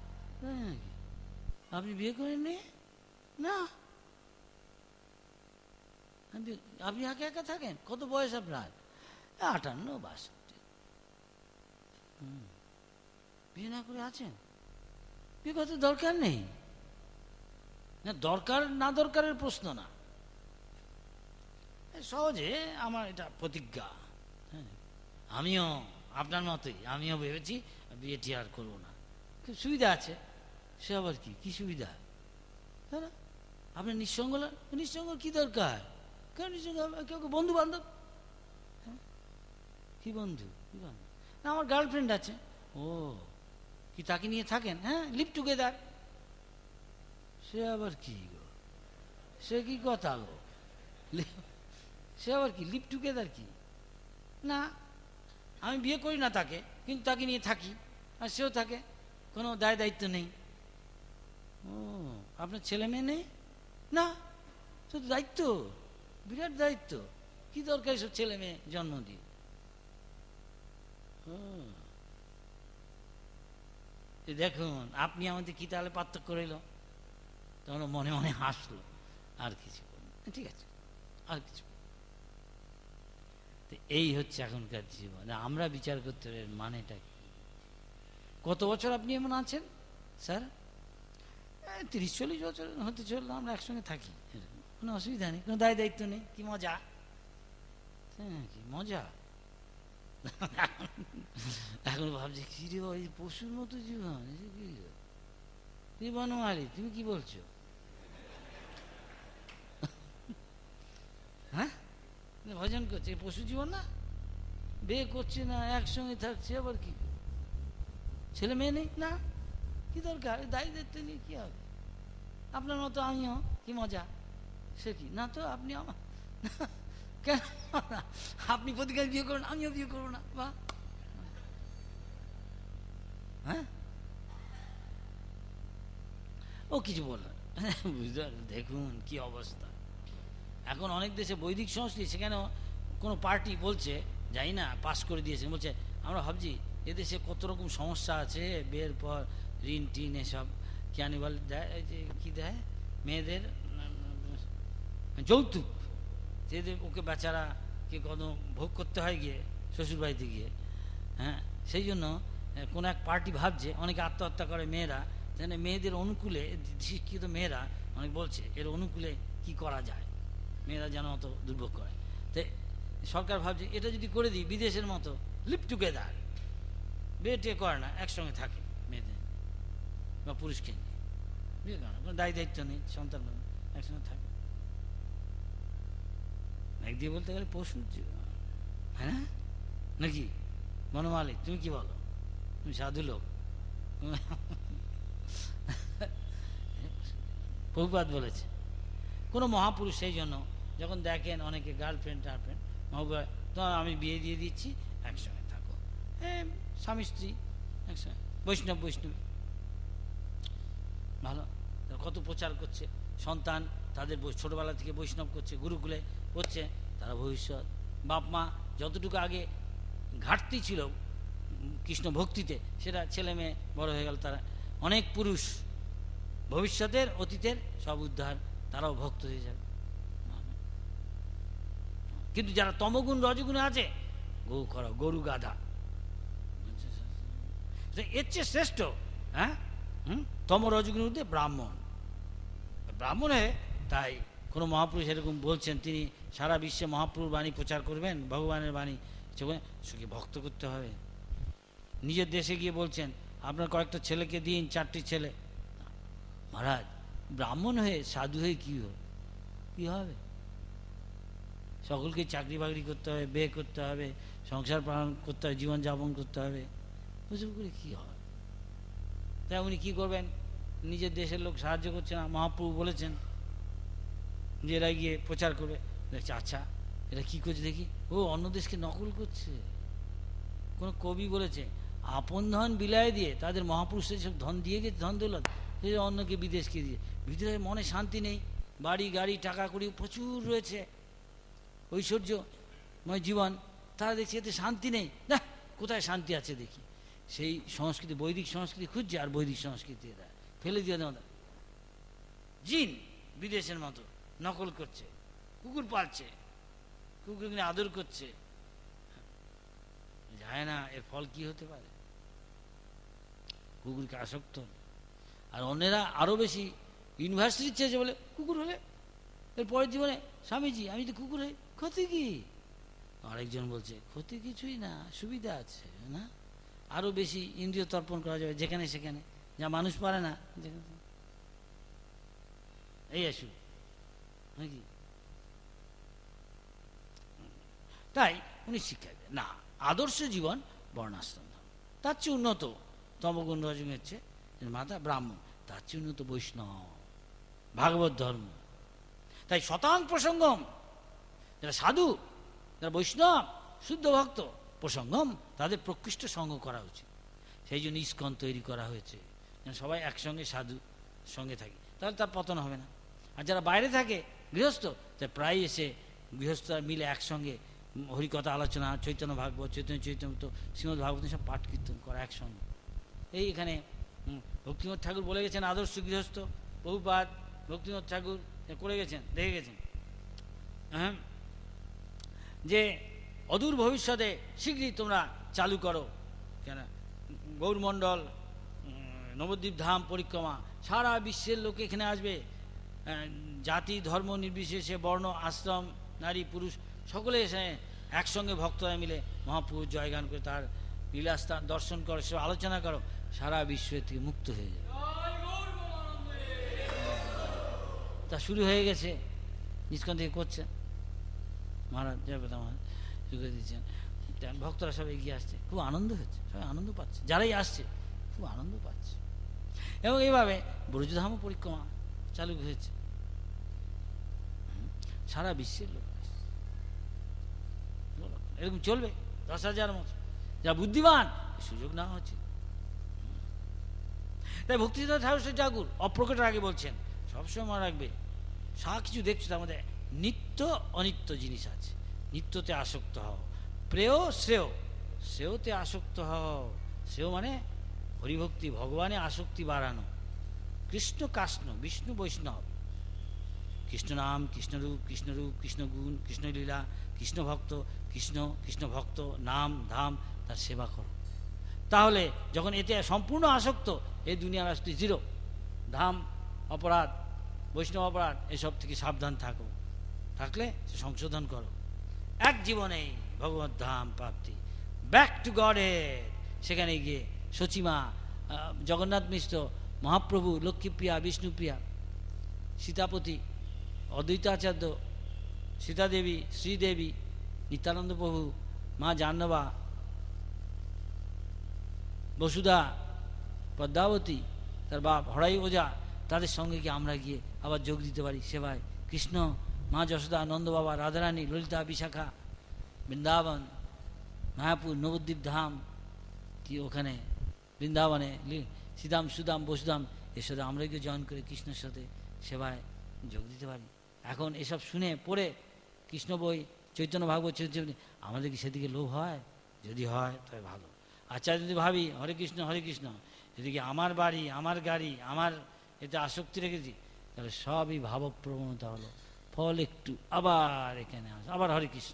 আপনি বিয়ে করেননি? না, আপনি একা একা থাকেন? কত বয়স আপনার? আটান্ন বাষট্টি। হুম, বিয়ে না করে আছেন? বিয়ে করতে দরকার নেই না, দরকার না দরকারের প্রশ্ন না, সহজে আমার এটা প্রতিজ্ঞা। হ্যাঁ, আমিও আপনার মতোই, আমিও ভেবেছি বিয়েটি আর করবো না। খুব সুবিধা আছে। সে আবার কি কি সুবিধা, তাই না? আপনার নিঃসঙ্গ, নিঃসঙ্গ কি দরকার? কেউ নিঃসঙ্গ, কেউ বন্ধু বান্ধব, কি বন্ধু কি বান্ধব না, আমার গার্লফ্রেন্ড আছে। ও কি, তাকে নিয়ে থাকেন? হ্যাঁ, লিভ টুগেদার। সে আবার কি গো, সে কি কথা গো, সে আবার কি লিভ টুগেদার? কি না, আমি বিয়ে করি না তাকে, কিন্তু তাকে নিয়ে থাকি আর সেও থাকে, কোনো দায় দায়িত্ব নেই। ও, আপনার ছেলে মেয়ে নেই? না, শুধু দায়িত্ব, বিরাট দায়িত্ব। কি দরকার সব ছেলে মেয়ে জন্ম দিয়ে? দেখুন আপনি আমাদের কি তাহলে পার্থক্য রইল? তখন মনে মনে হাসলো, আর কিছু ঠিক আছে, আর কিছু। এই হচ্ছে এখনকার জীবন। আমরা বিচার করতে পারি মানেটা কি। কত বছর আপনি এমন আছেন স্যার? তিরিশ চল্লিশ বছর হতে চললো আমরা একসঙ্গে থাকি, কোনো অসুবিধা নেই, কোনো দায় দায়িত্ব নেই। কি মজা, কি মজা। এখন ভাবছি কি রে, ওই পশুর মতো জীবন। কি বনমালী, তুমি কি বলছো? হ্যাঁ, ভজন করছে, পশু জীবন না? বিয়ে করছে না, একসঙ্গে থাকছে, আবার কি ছেলে মেয়ে নেই? না, কি দরকার দায়ী দায়িত্ব নিয়ে কি হবে? আপনার মতো আমিও, কি মজা। সে কি না, তো আপনি আমার কেন, আপনি প্রতিকার বিয়ে করুন, আমিও বিয়ে করবো না। বা হ্যাঁ, ও কিছু বললেন, বুঝতে পারলেন? দেখুন কি অবস্থা। এখন অনেক দেশে বৈদিক সংস্কৃতি, সেখানেও কোনো পার্টি বলছে, যাই না, পাস করে দিয়েছে, বলছে আমরা ভাবছি এদেশে কত রকম সমস্যা আছে, বিয়ের পর ঋণ টিন এসব কি আনিবাল দেয়, যে কি দেয় মেয়েদের যৌতুক, যেদের ওকে বেচারা কে কত ভোগ করতে হয় গিয়ে শ্বশুরবাড়িতে গিয়ে। হ্যাঁ, সেই জন্য কোনো এক পার্টি ভাবছে, অনেকে আত্মহত্যা করে মেয়েরা, যেন মেয়েদের অনুকূলে, শিক্ষিত মেয়েরা অনেক বলছে এর অনুকূলে কি করা যায়, মেয়েরা যেন অত দুর্ভোগ করে। তো সরকার ভাবছে এটা যদি করে দিই বিদেশের মতো, লিভ টুগেদার, বিয়ে টিয়ে করে না, একসঙ্গে থাকে মেয়েদের বা পুরুষকে নিয়ে, বিয়ে করে না, কোনো দায়ী দায়িত্ব নেই, সন্তান একসঙ্গে থাকে। একদিকে বলতে গেলে পশুর জীবন, হ্যাঁ নাকি? বনমালী, তুমি কি বলো? তুমি সাধু লোক। প্রভুপাদ বলেছে কোনো মহাপুরুষ সেই জন্য যখন দেখেন অনেকে গার্লফ্রেন্ড টার্লফ্রেন্ড, মহাপুরুষ তো আমি বিয়ে দিয়ে দিচ্ছি, একসঙ্গে থাকো, হ্যাঁ স্বামী স্ত্রী একসঙ্গে, বৈষ্ণব বৈষ্ণবী, ভালো। কত প্রচার করছে, সন্তান তাদের ছোটোবেলা থেকে বৈষ্ণব করছে, গুরুকুলে করছে, তারা ভবিষ্যৎ। বাপ মা যতটুকু আগে ঘাটতি ছিল কৃষ্ণ ভক্তিতে, সেটা ছেলে মেয়ে বড় হয়ে গেল, তারা অনেক পুরুষ ভবিষ্যতের অতীতের সব উদ্ধার, তারাও ভক্ত হয়ে যাবে। কিন্তু যারা তমগুণ রজগুণে আছে, গৌ করা গরু গাধা, এর চেয়ে শ্রেষ্ঠ হ্যাঁ হুম তম রজগুণের মধ্যে ব্রাহ্মণ। ব্রাহ্মণে তাই কোনো মহাপুরুষ এরকম বলছেন, তিনি সারা বিশ্বে মহাপ্রভুর বাণী প্রচার করবেন, ভগবানের বাণী সেকে ভক্ত করতে হবে। নিজের দেশে গিয়ে বলছেন আপনার কয়েকটা ছেলেকে দিন, চারটি ছেলে। মহারাজ ব্রাহ্মণ হয়ে সাধু হয়ে কী হবে, কী হবে? সকলকে চাকরি বাকরি করতে হবে, বিয়ে করতে হবে, সংসার পালন করতে হবে, জীবনযাপন করতে হবে, ওসব করে কী হবে? তাই উনি কী করবেন? নিজের দেশের লোক সাহায্য করছে না, মহাপ্রভু বলেছেন যে এরা গিয়ে প্রচার করবে। দেখছে আচ্ছা এটা কী করছে দেখি, ও অন্য দেশকে নকল করছে। কোনো কবি বলেছে আপন ধন বিলায় দিয়ে তাদের মহাপুরুষের সব ধন দিয়ে গেছে, ধন দৌলত অন্যকে বিদেশকে দিয়ে। ভিতরে মনে শান্তি নেই, বাড়ি গাড়ি টাকা কড়ি প্রচুর রয়েছে, ঐশ্বর্যময় জীবন, তারা দেখছে এতে শান্তি নেই। না, কোথায় শান্তি আছে দেখি? সেই সংস্কৃতি, বৈদিক সংস্কৃতি খুঁজছে, আর বৈদিক সংস্কৃতি এরা ফেলে দিয়ে দেওয়া জিন বিদেশের মতো নকল করছে, কুকুর পালছে, কুকুর কিনে আদর করছে। যায় না, এর ফল কি হতে পারে? কুকুরকে আসক্ত। আর অন্যেরা আরো বেশি ইউনিভার্সিটির চেয়েছে বলে কুকুর হলে এর পরের জীবনে স্বামীজি আমি তো কুকুর হই, ক্ষতি কি? আরেকজন বলছে ক্ষতি কিছুই না, সুবিধা আছে না, আরো বেশি ইন্দ্রিয় তর্পণ করা যাবে যেখানে সেখানে, যা মানুষ পারে না। এই আসু নাকি? তাই উনি শিক্ষা দেন না, আদর্শ জীবন বর্ণাশ্রম ধর্ম, তার চেয়ে উন্নত তমগুণ রজগুণ হচ্ছে মাতা ব্রাহ্মণ, তার চেয়ে উন্নত বৈষ্ণব ভাগবত ধর্ম। তাই শতাং প্রসঙ্গম, যারা সাধু, যারা বৈষ্ণব শুদ্ধ ভক্ত প্রসঙ্গম, তাদের প্রকৃষ্ট সঙ্গ করা উচিত। সেই জন্য ইস্কন তৈরি করা হয়েছে, সবাই একসঙ্গে সাধু সঙ্গে থাকে, তাহলে তার পতন হবে না। আর যারা বাইরে থাকে গৃহস্থ, তাই প্রায় এসে গৃহস্থরা মিলে একসঙ্গে হরিকথা আলোচনা, চৈতন্য ভাগবত, চৈতন্য চৈতন্য শ্রীমদ ভাগবত সব পাঠ কীর্তন করা একসঙ্গে। এই এখানে ভক্তিমত ঠাকুর বলে গেছেন আদর্শ গৃহস্থ, বহুপাদ ভক্তিমত ঠাকুর করে গেছেন, দেখে গেছেন হ্যাঁ, যে অদূর ভবিষ্যতে শীঘ্রই তোমরা চালু করো, কেন গৌরমণ্ডল নবদ্বীপ ধাম পরিক্রমা, সারা বিশ্বের লোক এখানে আসবে, জাতি ধর্ম নির্বিশেষে, বর্ণ আশ্রম নারী পুরুষ সকলে এসে একসঙ্গে ভক্তরা মিলে মহাপ্রভুর জয়গান করে তার লীলাস্থান দর্শন করো, সে আলোচনা করো, সারা বিশ্ব থেকে মুক্ত হয়ে যাবে। তা শুরু হয়ে গেছে, ইস্কন থেকে করছে মহারাজ জয়প্রদা মহারাজ শুরু দিচ্ছেন, ভক্তরা সব এগিয়ে আসছে, খুব আনন্দ হচ্ছে, সবাই আনন্দ পাচ্ছে, যারাই আসছে খুব আনন্দ পাচ্ছে। এবং এইভাবে ব্রজধাম পরিক্রমা চালু হয়েছে, সারা বিশ্বের লোক এরকম চলবে, দশ হাজার মতো যা বুদ্ধিমান, সুযোগ নেওয়া হচ্ছে। তাই ভক্তিদাস ঠাকুর অপ্রকটের আগে বলছেন সবসময় মনে রাখবে, সা কিছু দেখছো তার মধ্যে নিত্য অনিত্য জিনিস আছে, নিত্যতে আসক্ত হও, প্রেয় শ্রেয়, শ্রেয়তে আসক্ত হও, শ্রেয় মানে হরিভক্তি, ভগবানে আসক্তি বাড়ানো, কৃষ্ণ কাষ্ণ বিষ্ণু বৈষ্ণব, কৃষ্ণ নাম কৃষ্ণরূপ কৃষ্ণরূপ কৃষ্ণগুণ কৃষ্ণলীলা, কৃষ্ণ ভক্ত কৃষ্ণ, কৃষ্ণ ভক্ত নাম ধাম, তার সেবা করো। তাহলে যখন এতে সম্পূর্ণ আসক্ত, এই দুনিয়ার আসতে জিরো, ধাম অপরাধ বৈষ্ণব অপরাধ এসব থেকে সাবধান থাকো, থাকলে সংশোধন করো, এক জীবনেই ভগবত ধাম প্রাপ্তি, ব্যাক টু গডেড। সেখানে গিয়ে সচিমা, জগন্নাথ মিশ্র, মহাপ্রভু, লক্ষ্মীপ্রিয়া, বিষ্ণুপ্রিয়া, সীতাপতি, অদ্বৈতাচার্য, সীতাদেবী, শ্রীদেবী, নিত্যানন্দ প্রভু, মা জাহ্নবা, বসুধা, পদ্মাবতী, তার বাপ হরাই ওঝা, তাদের সঙ্গে গিয়ে আমরা গিয়ে আবার যোগ দিতে পারি সেবায়। কৃষ্ণ, মা যশোদা, নন্দ বাবা, রাধারানী, ললিতা, বিশাখা, বৃন্দাবন, মায়াপুর, নবদ্বীপ ধাম, কি ওখানে বৃন্দাবনে সীতাম সুদাম বসুদাম, এর সাথে আমরা গিয়ে জয়েন করে কৃষ্ণের সাথে সেবায় যোগ দিতে পারি। এখন এসব শুনে পড়ে কৃষ্ণ বই, চৈতন্য ভাগবত, চৈতন্য, আমাদের কি সেদিকে লোভ হয়? যদি হয় তবে ভালো। আচ্ছা, যদি ভাবি হরে কৃষ্ণ হরে কৃষ্ণ, এদিকে আমার বাড়ি, আমার গাড়ি, আমার এতে আসক্তি রেখেছি, তাহলে সবই ভাবপ্রবণতা হলো। ফল একটু, আবার এখানে আস, আবার হরে কৃষ্ণ,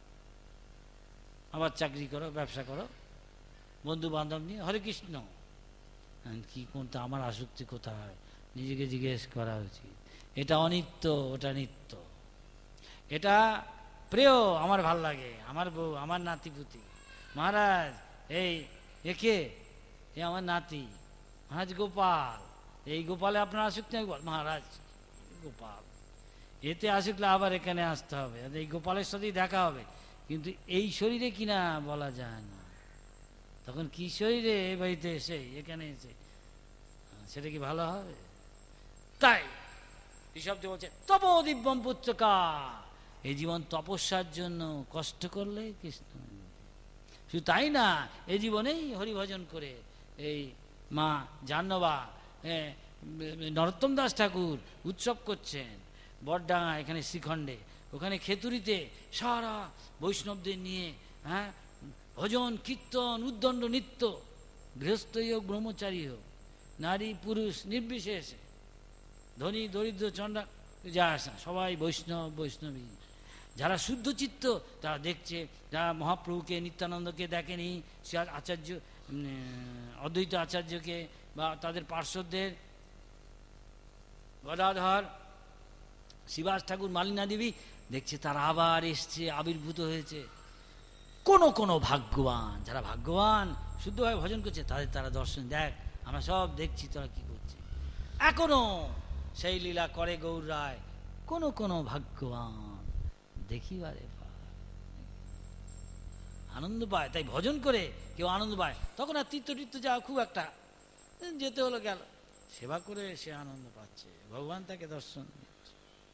আবার চাকরি করো, ব্যবসা করো, বন্ধু বান্ধব নিয়ে হরে কৃষ্ণ। কি কোনটা আমার আসক্তি কোথায়, নিজেকে জিজ্ঞেস করা উচিত। এটা অনিত্য, ওটা নিত্য। এটা প্রিয়, আমার ভাল লাগে, আমার বউ, আমার নাতিপুতি। মহারাজ এই একে, এ আমার নাতি, মহারাজ গোপাল, এই গোপালে আপনার আসক্তি হবে? মহারাজ গোপাল, এতে আসলে আবার এখানে আসতে হবে, এই গোপালের সাথেই দেখা হবে, কিন্তু এই শরীরে কিনা বলা যায় না। তখন কি শরীরে এই বাড়িতে এসে, এখানে এসে, সেটা কি ভালো হবে? তাই ঋষভদেব বলছে তপোদিব্যম পুত্রকা, এই জীবন তপস্যার জন্য কষ্ট করলে কৃষ্ণ। শুধু তাই না, এই জীবনেই হরিভজন করে এই মা জাহ্নবা, নরোত্তম দাস ঠাকুর উৎসব করছেন বড়ডাঙ্গা, এখানে শ্রীখণ্ডে, ওখানে খেতুরিতে সারা বৈষ্ণবদের নিয়ে, হ্যাঁ, ভজন কীর্তন উদ্দণ্ড নৃত্য, গৃহস্থই হোক ব্রহ্মচারী হোক, নারী পুরুষ নির্বিশেষে, ধনী দরিদ্র চণ্ডা যা আসে, সবাই বৈষ্ণব বৈষ্ণবী। যারা শুদ্ধ চিত্ত তারা দেখছে, যারা মহাপ্রভুকে নিত্যানন্দকে দেখেনি, সে আচার্য অদ্বৈত আচার্যকে বা তাদের পার্শ্বদের গদাধর শিবাস ঠাকুর, মালিনা দেবী দেখছে, তারা আবার এসছে, আবির্ভূত হয়েছে। কোন কোন ভাগ্যবান, যারা ভাগ্যবান শুদ্ধভাবে ভজন করছে, তাদের তারা দর্শন, দেখ আমরা সব দেখছি তোরা কি করছে। এখনো সেই লীলা করে গৌর রায়, কোন কোন ভাগ্যবান দেখিবারে আনন্দ পায়। তাই ভজন করে কেউ আনন্দ পায়, তখন আর তীর্থ তীর্থ যাওয়া খুব একটা, যেতে হলো গেল, সেবা করে সে আনন্দ পাচ্ছে, ভগবান তাকে দর্শন দিচ্ছে।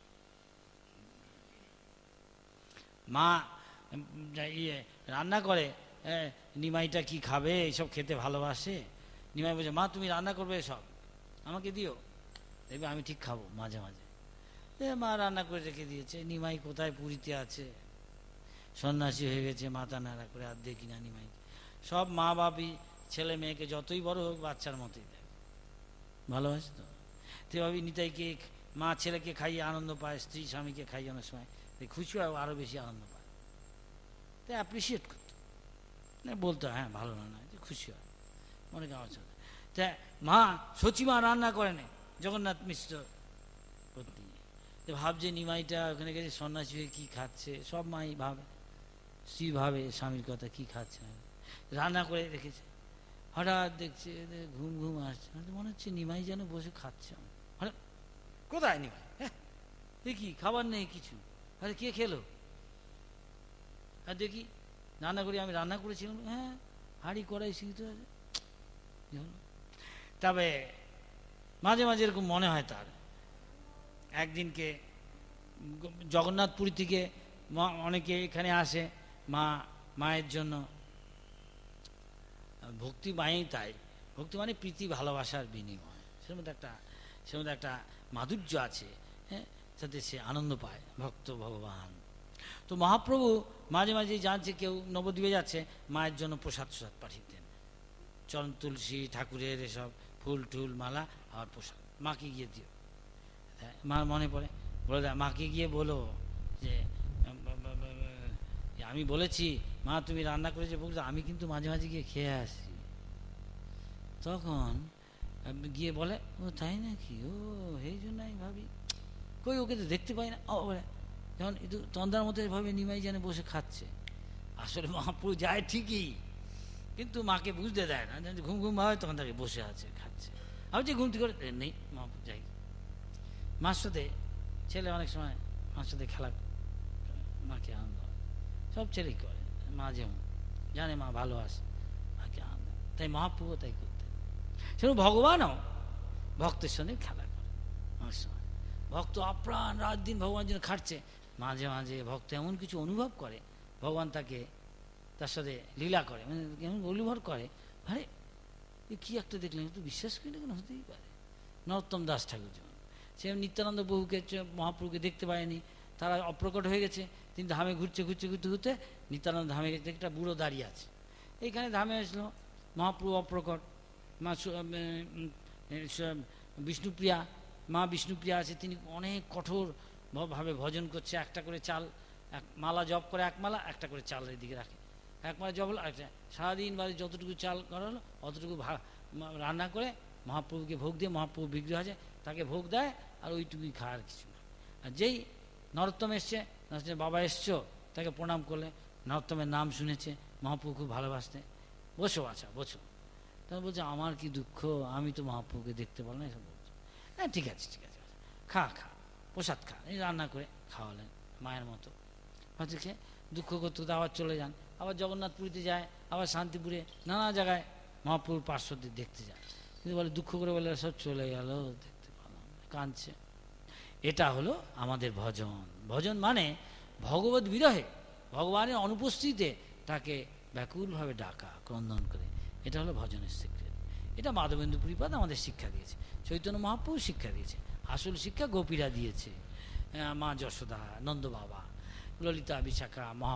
মা ইয়ে রান্না করে, নিমাইটা কি খাবে, এইসব খেতে ভালোবাসে। নিমাই বলছে মা তুমি রান্না করবে সব, আমাকে দিও, দেখবে আমি ঠিক খাবো মাঝে মাঝে। মা রান্না করে রেখে দিয়েছে। নিমাই কোথায় পুরীতে আছে, সন্ন্যাসী হয়ে গেছে, মাথা নাড়া করে আর দেখি না নিমাই। সব মা বাপই ছেলে মেয়েকে যতই বড় হোক বাচ্চার মতোই দেয়, ভালোবাসে তো। তো ভাবি নিতাইকে, মা ছেলেকে খাইয়ে আনন্দ পায়, স্ত্রী স্বামীকে খাইয়ে অনেক সময় খুশি হয়, আরো বেশি আনন্দ পায়। তাই অ্যাপ্রিসিয়েট করতো, বলতো হ্যাঁ ভালো রান্না, খুশি হয় মনে কেমন চলে। তা মা সচিমা রান্না করে নেয়, জগন্নাথ মিশ্র পত্নী, ভাবছে নিমাইটা ওখানে গেছে সন্ন্যাসী হয়ে কি খাচ্ছে, সব মাই ভাবে, স্ত্রী ভাবে স্বামীর কথা কি খাচ্ছে, রান্না করে রেখেছে। হঠাৎ দেখছে ঘুম ঘুম আসছে, মনে হচ্ছে নিমাই যেন বসে খাচ্ছে। হঠাৎ কোথায় নিমাই, হ্যাঁ দেখি খাবার নেই কিছু, আরে কে খেলো, আর দেখি রান্না করি, আমি রান্না করেছিলাম, হ্যাঁ হাঁড়ি কড়াই শিখত আছে। তবে মাঝে মাঝে এরকম মনে হয় তার। একদিনকে জগন্নাথপুরী থেকে অনেকে এখানে আসে মা, মায়ের জন্য ভক্তি, মায়েই তাই, ভক্তি মানে প্রীতি ভালোবাসার বিনিময়, সের মধ্যে একটা সের মধ্যে একটা মাধুর্য আছে, হ্যাঁ, যাতে সে আনন্দ পায় ভক্ত ভগবান। তো মহাপ্রভু মাঝে মাঝে জানছে কেউ নবদ্বীপে যাচ্ছে, মায়ের জন্য প্রসাদ প্রসাদ পাঠিয়েতেন, চরণ তুলসী ঠাকুরের এসব ফুল টুল মালা আর প্রসাদ, মাকে গিয়ে দিও। মার মনে পড়ে, বলে দেয় মাকে গিয়ে বলো যে আমি বলেছি মা তুমি রান্না করেছো, বলছো আমি কিন্তু মাঝে মাঝে গিয়ে খেয়ে আসি। তখন গিয়ে বলে ও তাই নাকি, ও এই জন্য আমি ভাবি কই ওকে তো দেখতে পাই না, ও বলে যখন একটু তন্দার মতো ভাবে নিমাই যেন বসে খাচ্ছে। আসলে মহাপ্রভু যায় ঠিকই, কিন্তু মাকে বুঝতে দেয় না, ঘুম ঘুম হয় তখন তাকে বসে আছে খাচ্ছে। আমি যে ঘুমটি করে নেই, মহাপ্রভু যাই, মার সাথে ছেলে অনেক সময় মার সাথে খেলা, মাকে আনন্দ হয়, সব ছেলেই করে, মা যেমন জানে মা ভালোবাসে, মাকে আনন্দ, তাই মহাপ্রভু তাই করতেন। সেরকম ভগবানও ভক্তের সঙ্গে খেলা করে, অনেক সময় ভক্ত আপ্রাণ রাত দিন ভগবানের জন্য খাটছে, মাঝে মাঝে ভক্ত এমন কিছু অনুভব করে, ভগবান তাকে তার সাথে লীলা করে, মানে এমন অনুভব করে, আরে কি একটা দেখলেন, একটু বিশ্বাস করি না কেন, হতেই পারে। নরোত্তম দাস ঠাকুর যেমন সে নিত্যানন্দ প্রভুকে মহাপ্রভুকে দেখতে পায়নি, তারা অপ্রকট হয়ে গেছে। তিনি ধামে ঘুরছে ঘুরছে ঘুরতে ঘুরতে নিত্যানন্দ ধামে গেছে, একটা বুড়ো দাঁড়িয়ে আছে। এইখানে ধামে আসলো, মহাপ্রভু অপ্রকট, মা বিষ্ণুপ্রিয়া, মা বিষ্ণুপ্রিয়া আছে, তিনি অনেক কঠোর ভাবে ভজন করছে। একটা করে চাল, এক মালা জপ করে, এক মালা একটা করে চাল এদিকে রাখে, এক মালা জপ হলো, একটা সারাদিন বাদে যতটুকু চাল করা হলো অতটুকু রান্না করে মহাপ্রভুকে ভোগ দিয়ে, মহাপ্রভু বিগ্রহ আছে তাকে ভোগ দেয়, আর ওইটুকুই খায়, আর কিছু না। আর যেই নরোত্তম এসছে, বাবা এসছো, তাকে প্রণাম করলে, নরোত্তমের নাম শুনেছে, মহাপ্রভু খুব ভালোবাসতে, বসো আচ্ছা বসো। তখন বলছে আমার কি দুঃখ, আমি তো মহাপ্রভুকে দেখতে পারলাম না, এসব বলছে। হ্যাঁ ঠিক আছে ঠিক আছে, খা খা প্রসাদ খা, এই রান্না করে খাওয়ালেন মায়ের মতো। হয়তো সে দুঃখ করতে করতে আবার চলে যান, আবার জগন্নাথপুরীতে যায়, আবার শান্তিপুরে, নানা জায়গায় মহাপ্রভুর পার্শ্বদের দেখতে যায়, কিন্তু বলে দুঃখ করে বলে সব চলে গেল, দেখতে পেলাম, কাঁদছে। এটা হলো আমাদের ভজন। ভজন মানে ভগবত বিরহে, ভগবানের অনুপস্থিতিতে তাকে ব্যাকুলভাবে ডাকা, ক্রন্দন করে, এটা হলো ভজনের সিক্রেট। এটা মাধবেন্দু পুরীপাদ আমাদের শিক্ষা দিয়েছে, চৈতন্য মহাপ্রভু শিক্ষা দিয়েছে, আসল শিক্ষা গোপীরা দিয়েছে, মা যশোদা, নন্দ বাবা, ললিতা, বিশাখা, মহা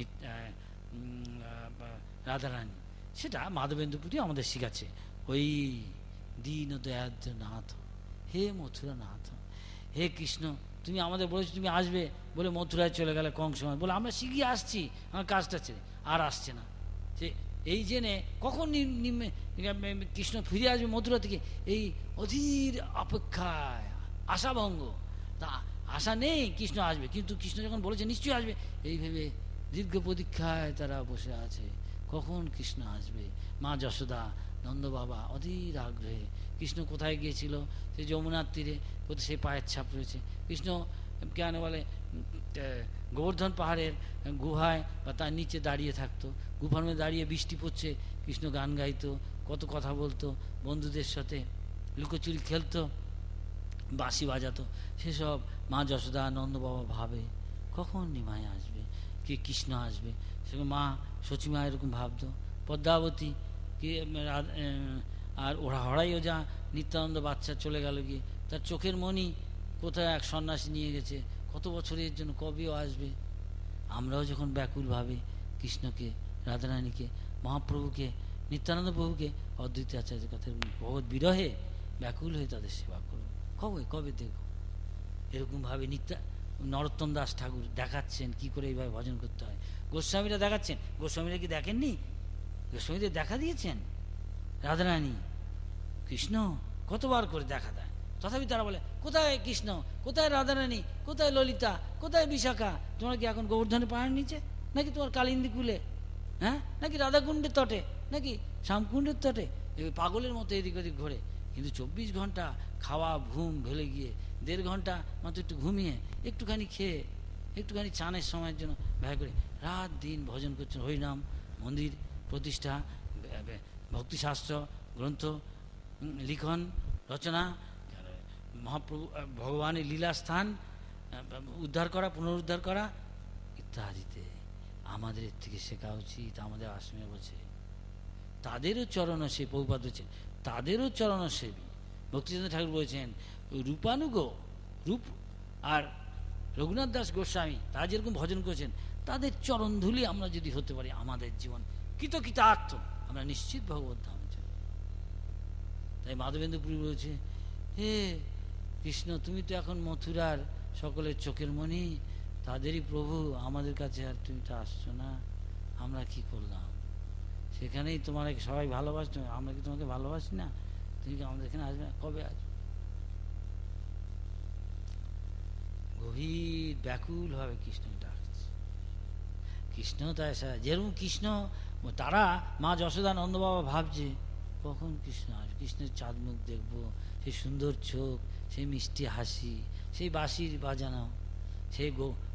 রাধারানী, সেটা মাধবেন্দু পুরী আমাদের শিখাচ্ছে। ওই দীন দয়াদ্র নাথ, হে মথুরা নাথ, হে কৃষ্ণ, তুমি আমাদের বলেছো তুমি আসবে বলে মথুরায় চলে গেলে কম সময়, বলে আমরা শিখিয়ে আসছি, আমার কাজটা ছেড়ে আর আসছে না। সে এই জেনে কখন কৃষ্ণ ফিরে আসবে মথুরা থেকে, এই অধীর অপেক্ষায়, আশাভঙ্গ, তা আশা নেই কৃষ্ণ আসবে, কিন্তু কৃষ্ণ যখন বলেছে নিশ্চয়ই আসবে, এই ভেবে দীর্ঘ প্রতীক্ষায় তারা বসে আছে, কখন কৃষ্ণ আসবে। মা যশোদা, নন্দ বাবা অধীর আগ্রহে। কৃষ্ণ কোথায় গিয়েছিল, সে যমুনার তীরে, কোথায় সে পায়ের ছাপ রয়েছে। কৃষ্ণ কেন বলে গোবর্ধন পাহাড়ের গুহায় বা তার নিচে দাঁড়িয়ে থাকতো, গুহার মধ্যে দাঁড়িয়ে বৃষ্টি পড়ছে, কৃষ্ণ গান গাইতো, কত কথা বলতো, বন্ধুদের সাথে লুকোচুরি খেলতো, বাঁশি বাজাতো। সেসব মা যশোদা, নন্দ বাবা ভাবে কখন নিমাই আসবে, কে কৃষ্ণ আসবে। সেরকম মা সচিমা এরকম ভাবতো, পদ্মাবতী কি, আর ওরা হরাইও যা নিত্যানন্দ বাচ্চা চলে গেল গিয়ে, তার চোখের মণি কোথায় এক সন্ন্যাসী নিয়ে গেছে, কত বছরের জন্য, কবেও আসবে। আমরাও যখন ব্যাকুলভাবে কৃষ্ণকে, রাধারানীকে, মহাপ্রভুকে, নিত্যানন্দ প্রভুকে, অদ্বৈত আচার্যের কথা ভগবত বিরহে ব্যাকুল হয়ে তাদের সেবা করব, কবে কবে দেখব। এরকমভাবে নিত্যা নরোত্তম দাস ঠাকুর দেখাচ্ছেন কি করে এইভাবে ভজন করতে হয়। গোস্বামীরা দেখাচ্ছেন, গোস্বামীরা কি দেখেননি? গোস্বামীদের দেখা দিয়েছেন রাধারানী, কৃষ্ণ কতবার করে দেখা দেয়, তথাপি তারা বলে কোথায় কৃষ্ণ, কোথায় রাধারানী, কোথায় ললিতা, কোথায় বিশাখা? তোমরা কি এখন গোবর্ধনের পাহাড় নিচে, নাকি তোমার কালিন্দী কুলে, হ্যাঁ, নাকি রাধাকুণ্ডের তটে, নাকি শ্যামকুণ্ডের তটে? এই পাগলের মতো এদিক ওদিক ঘোরে। কিন্তু চব্বিশ ঘন্টা খাওয়া ঘুম ভেলে গিয়ে দেড় ঘন্টা মাত্র একটু ঘুমিয়ে, একটুখানি খেয়ে, একটুখানি চানের সময়ের জন্য ব্যয় করে রাত দিন ভজন করছেন। হরিনাম মন্দির প্রতিষ্ঠা, ভক্তিশাস্ত্র গ্রন্থ লিখন রচনা, মহাপ্রভু ভগবানের লীলাস্থান উদ্ধার করা, পুনরুদ্ধার করা ইত্যাদিতে আমাদের এর থেকে শেখা উচিত। আমাদের আশ্রমে বসে তাদেরও চরণ সে প্রভুপাদ হচ্ছেন, তাদেরও চরণ সেবী। ভক্তিচন্দ্র ঠাকুর বলেছেন রূপানুগ রূপ আর রঘুনাথ দাস গোস্বামী তারা যেরকম ভজন করেছেন, তাদের চরণ ধুলি আমরা যদি হতে পারি, আমাদের জীবন কৃতকৃতার্থ, আমরা নিশ্চিত ভগবত ধামে চলে। তাই মাধবেন্দু পুরী বলছে, হে কৃষ্ণ, তুমি তো এখন মথুরার সকলের চোখের মণি, তাদেরই প্রভু, আমাদের কাছে আর তুমি তো আসছো না, আমরা কি করলাম? সেখানেই তোমার সবাই ভালোবাসতো, আমরা কি তোমাকে ভালোবাসি না? তুমি কি আমাদের এখানে আসবে না? কবে আসবে? গভীর ব্যাকুল ভাবে কৃষ্ণ ডাকছে। কৃষ্ণ তাই যেরকম কৃষ্ণ, তারা মা যশোদা, নন্দ বাবা ভাবছে কখন কৃষ্ণ আসবে, কৃষ্ণের চাঁদ মুখ দেখবো, সেই সুন্দর চোখ, সেই মিষ্টি হাসি, সেই বাঁশির বাজানো, সেই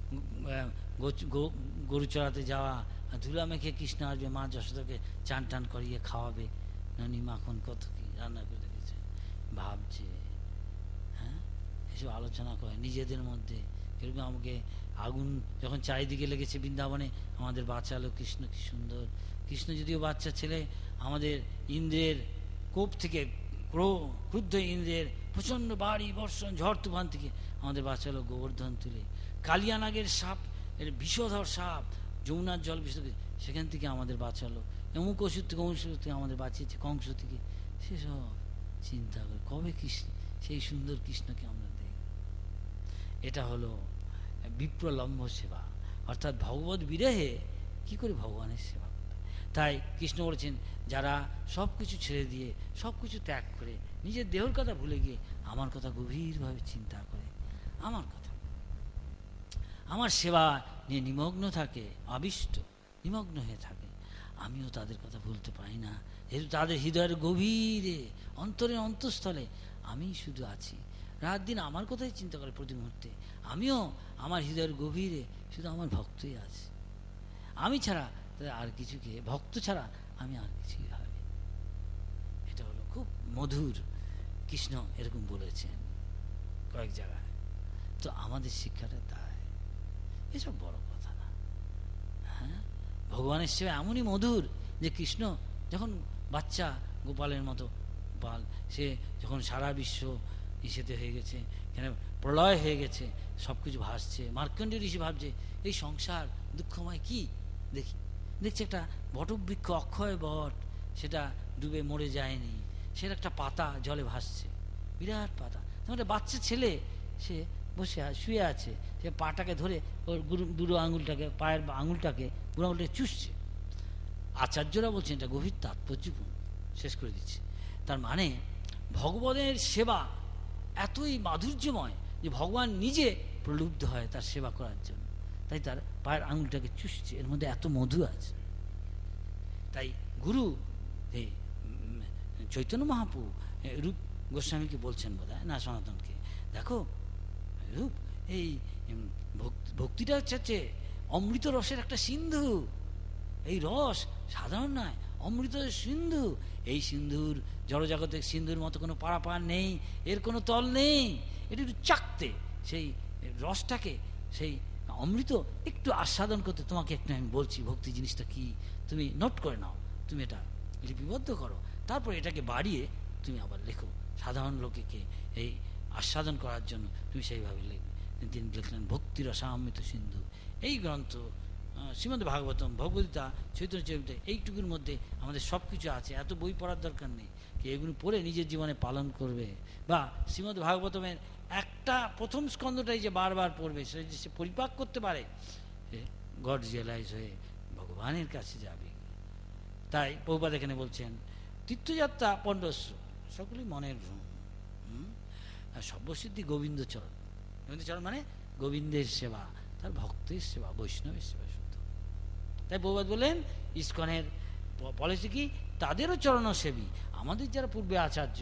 গরু চড়াতে যাওয়া, ধুলা মেখে কৃষ্ণ আসবে, মা যশোদাকে চান টান করিয়ে খাওয়াবে, ননি মাখন কত কি রান্না করে রেখেছে, ভাবছে। হ্যাঁ, এসব আলোচনা করে নিজেদের মধ্যে। কিরকম আমাকে আগুন যখন চারিদিকে লেগেছে বৃন্দাবনে, আমাদের বাঁচালো কৃষ্ণ, কি সুন্দর। কৃষ্ণ যদিও বাচ্চা ছেলে, আমাদের ইন্দ্রের কোপ থেকে, ক্রুদ্ধ ইন্দ্রের প্রচণ্ড বাড়ি বর্ষণ ঝড় তুফান থেকে আমাদের বাঁচালো গোবর্ধন তুলে। কালিয়ানাগের সাপ, এর বিষধর সাপ, যমুনার জল বিষধর, সেখান থেকে আমাদের বাঁচালো। অমুক ওষুধ থেকে অমুক ওষুধ থেকে আমাদের বাঁচিয়েছে, কংস থেকে। সেসব চিন্তা করে কবে কৃষ্ণ, সেই সুন্দর কৃষ্ণকে আমরা দেখি। এটা হলো বিপ্রলম্ব সেবা, অর্থাৎ ভগবত বিরহে কি করে ভগবানের সেবা করতে। তাই কৃষ্ণ বলেছেন, যারা সব কিছু ছেড়ে দিয়ে, সব কিছু ত্যাগ করে, নিজের দেহর কথা ভুলে গিয়ে আমার কথা গভীরভাবে চিন্তা করে, আমার কথা, আমার সেবা নিয়ে নিমগ্ন থাকে, আবিষ্ট নিমগ্ন হয়ে থাকে, আমিও তাদের কথা ভুলতে পারি না। যেহেতু তাদের হৃদয়ের গভীরে, অন্তরের অন্তঃস্থলে আমি শুধু আছি। রাত দিন আমার কথাই চিন্তা করে প্রতি মুহূর্তে। আমিও আমার হৃদয়ের গভীরে শুধু আমার ভক্তই আছে। আমি ছাড়া আর কিছুকে, ভক্ত ছাড়া আমি আর কিছুই ভাবি। এটা হলো খুব মধুর। কৃষ্ণ এরকম বলেছেন কয়েক জায়গায়। তো আমাদের শিক্ষাটা তাই, এসব বড় কথা না। হ্যাঁ, ভগবানের সেবা এমনই মধুর যে কৃষ্ণ যখন বাচ্চা গোপালের মতো, গোপাল সে যখন সারা বিশ্ব ইসেতে হয়ে গেছে, কেন প্রলয় হয়ে গেছে, সব কিছু ভাসছে, মার্কণ্ডেয় ঋষি ভাবছে এই সংসার দুঃখময়। কি দেখি, দেখছে একটা বটবৃক্ষ, অক্ষয় বট, সেটা ডুবে মরে যায়নি, সেটা একটা পাতা জলে ভাসছে, বিরাট পাতা। তখন একটা বাচ্চা ছেলে সে বসে শুয়ে আছে, সে পাটাকে ধরে ওর গুরু বুড়ো আঙুলটাকে, পায়ের আঙুলটাকে, বুড়ো আঙুলটাকে চুষছে। আচার্যরা বলছেন এটা গভীর তাৎপর্যপূর্ণ। শেষ করে দিচ্ছে। তার মানে ভগবানের সেবা এতই মাধুর্যময় যে ভগবান নিজে প্রলুব্ধ হয় তার সেবা করার জন্য, তাই তার পায়ের আঙুলটাকে চুষছে। এর মধ্যে এত মধু আছে। তাই গুরু এই চৈতন্য মহাপ্রভু রূপ গোস্বামীকে বলছেন বোধহয়, না সনাতনকে, দেখো রূপ, এই ভক্তিটা হচ্ছে অমৃত রসের একটা সিন্ধু। এই রস সাধারণ নয়, অমৃত সিন্ধু। এই সিন্ধুর, জড়জাগতিক সিন্ধুর মতো কোনো পারাপার নেই, এর কোনো তল নেই। এটা একটু চাকতে, সেই রসটাকে, সেই অমৃত একটু আস্বাদন করতে তোমাকে একটু আমি বলছি ভক্তি জিনিসটা কি, তুমি নোট করে নাও, তুমি এটা লিপিবদ্ধ করো, তারপর এটাকে বাড়িয়ে তুমি আবার লেখো সাধারণ লোকেকে এই আস্বাদন করার জন্য তুমি সেইভাবে লিখবে। তিনি লিখলেন ভক্তি রসামৃত সিন্ধু। এই গ্রন্থ শ্রীমদ্ ভাগবতম, ভগবদ্গীতা, চৈতন্য চরিতামৃত, এইটুকুর মধ্যে আমাদের সব কিছু আছে। এত বই পড়ার দরকার নেই। কি এগুলো পড়ে নিজের জীবনে পালন করবে, বা শ্রীমদ্ ভাগবতমের একটা প্রথম স্কন্ধটাই যে বারবার পড়বে, সে যে সে পরিপাক করতে পারে, সে গড রিয়েলাইজ হয়ে ভগবানের কাছে যাবে। তাই প্রভুপাদ এখানে বলছেন তীর্থযাত্রা পণ্ডস্য সকলেই মনের ভ্রম, আর সর্বসিদ্ধি গোবিন্দচরণ। গোবিন্দচরণ মানে গোবিন্দের সেবা, তার ভক্তের সেবা, বৈষ্ণবের সেবা শুদ্ধ। তাই প্রভুপাদ বললেন ইস্কনের পলিসি কি, তাদেরও চরণ সেবী। আমাদের যারা পূর্বে আচার্য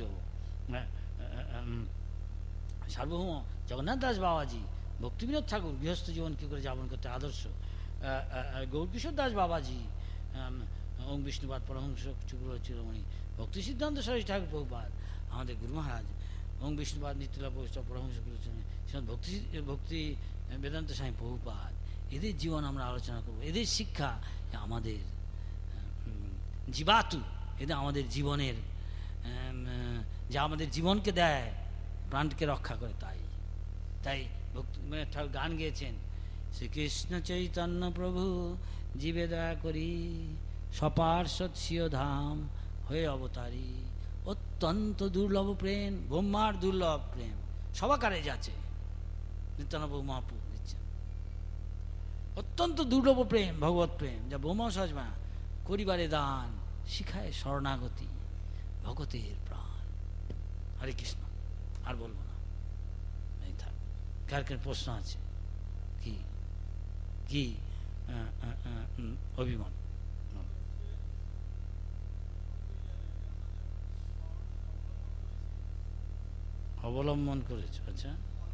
সার্বভৌম জগন্নাথ দাস বাবাজি, ভক্তিবিনোদ ঠাকুর গৃহস্থ জীবন কী করে যাপন করতে আদর্শ, গৌরকিশোর দাস বাবাজি, ওম বিষ্ণুপাদ পরমহংস চুকুরচিরমণি, ভক্তি সিদ্ধান্ত সরস্বতী ঠাকুর প্রভুপাদ, আমাদের গুরু মহারাজ ওম বিষ্ণুপাদ নিত্যলাভ পরমহংস ভক্তি ভক্তি বেদান্ত স্বামী প্রভুপাদ, এদের জীবন আমরা আলোচনা করব। এদের শিক্ষা আমাদের জীবাতু, এদের আমাদের জীবনের, যা আমাদের জীবনকে দেয়, প্রাণকে রক্ষা করে। তাই তাই ভক্তি মানে ঠাকুর গান গেয়েছেন, শ্রীকৃষ্ণ চৈতন্য প্রভু জীবে দয়া করি, সপার্ষদ স্বীয় ধাম হয়ে অবতারি, অত্যন্ত দুর্লভ প্রেম, ব্রহ্মার দুর্লভ প্রেম সবাকারে যাচ্ছে। নিত্যানন্দ মহাপ্রভু দিচ্ছেন অত্যন্ত দুর্লভ প্রেম, ভগবত প্রেম, যা ব্রহ্ম সহজমা করিবারে দান, শিখায় শরণাগতি ভগতের প্রাণ। হরে কৃষ্ণ। আর বলবো না, এই থাক। কার কার প্রশ্ন আছে? কি কি অভিমান অবলম্বন করেছ? আচ্ছা,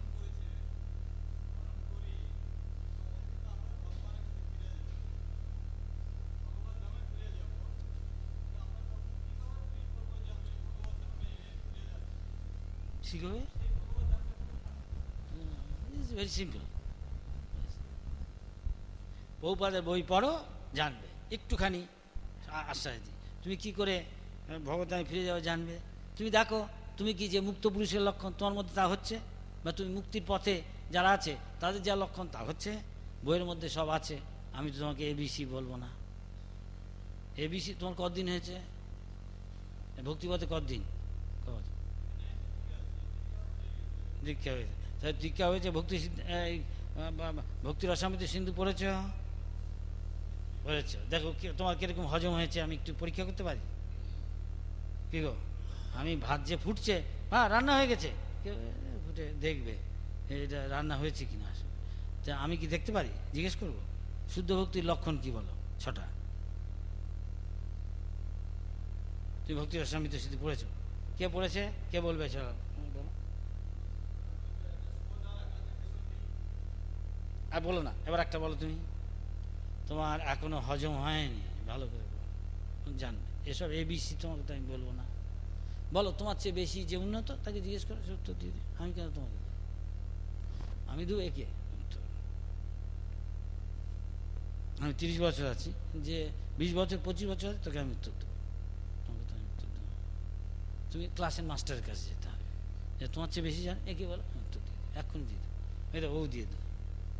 ঠিক হবে, ভেরি সিম্পল। বহুপাদের বই পড়ো, জানবে। একটুখানি আশ্বাস দিই, তুমি কি করে ভগবদ্ধামে ফিরে যাও জানবে। তুমি দেখো তুমি কি যে মুক্ত পুরুষের লক্ষণ তোমার মধ্যে তা হচ্ছে? বা তুমি মুক্তির পথে যারা আছে তাদের যা লক্ষণ তা হচ্ছে? বইয়ের মধ্যে সব আছে, আমি তো তোমাকে এবিসি বলবো না। এবিসি তোমার কতদিন হয়েছে ভক্তিপথে? কতদিন দীক্ষা হয়েছে? তাই দীক্ষা হয়েছে, ভক্তি ভক্তি রসামৃত সিন্ধু পড়েছ? পড়েছ। দেখো তোমার কিরকম হজম হয়েছে, আমি একটু পরীক্ষা করতে পারি? কি গো, আমি ভাত যে ফুটছে, হ্যাঁ রান্না হয়ে গেছে, ফুটে দেখবে এটা রান্না হয়েছে কিনা। আসলে তা আমি কি দেখতে পারি? জিজ্ঞেস করবো শুদ্ধ ভক্তির লক্ষণ কি বলো, ছটা। তুমি ভক্তি রসামৃত সিদ্ধি পড়েছ? কে পড়েছে? কে বলবে? চলো আর বলো না, এবার একটা বলো তুমি। তোমার এখনো হজম হয়নি, ভালো করে বলো, জানবে এসব এবিসি তোমাকে তো আমি বলবো না। বলো তোমার চেয়ে বেশি যে উন্নত তাকে জিজ্ঞেস করো, সে উত্তর দিয়ে দিই। আমি কেন তোমাকে, আমি দু একে উত্তর। আমি তিরিশ বছর আছি, যে বিশ বছর পঁচিশ বছর আছে তোকে আমি উত্তর দেবো, তোমাকে তো আমি উত্তর দেবো। তুমি ক্লাসের মাস্টারের কাছে যেতে হবে, যে তোমার চেয়ে বেশি জান, একে বলো, উত্তর দিয়ে দেবো, এক্ষুনি দিয়ে দেবো, এটা ও দিয়ে দেবো।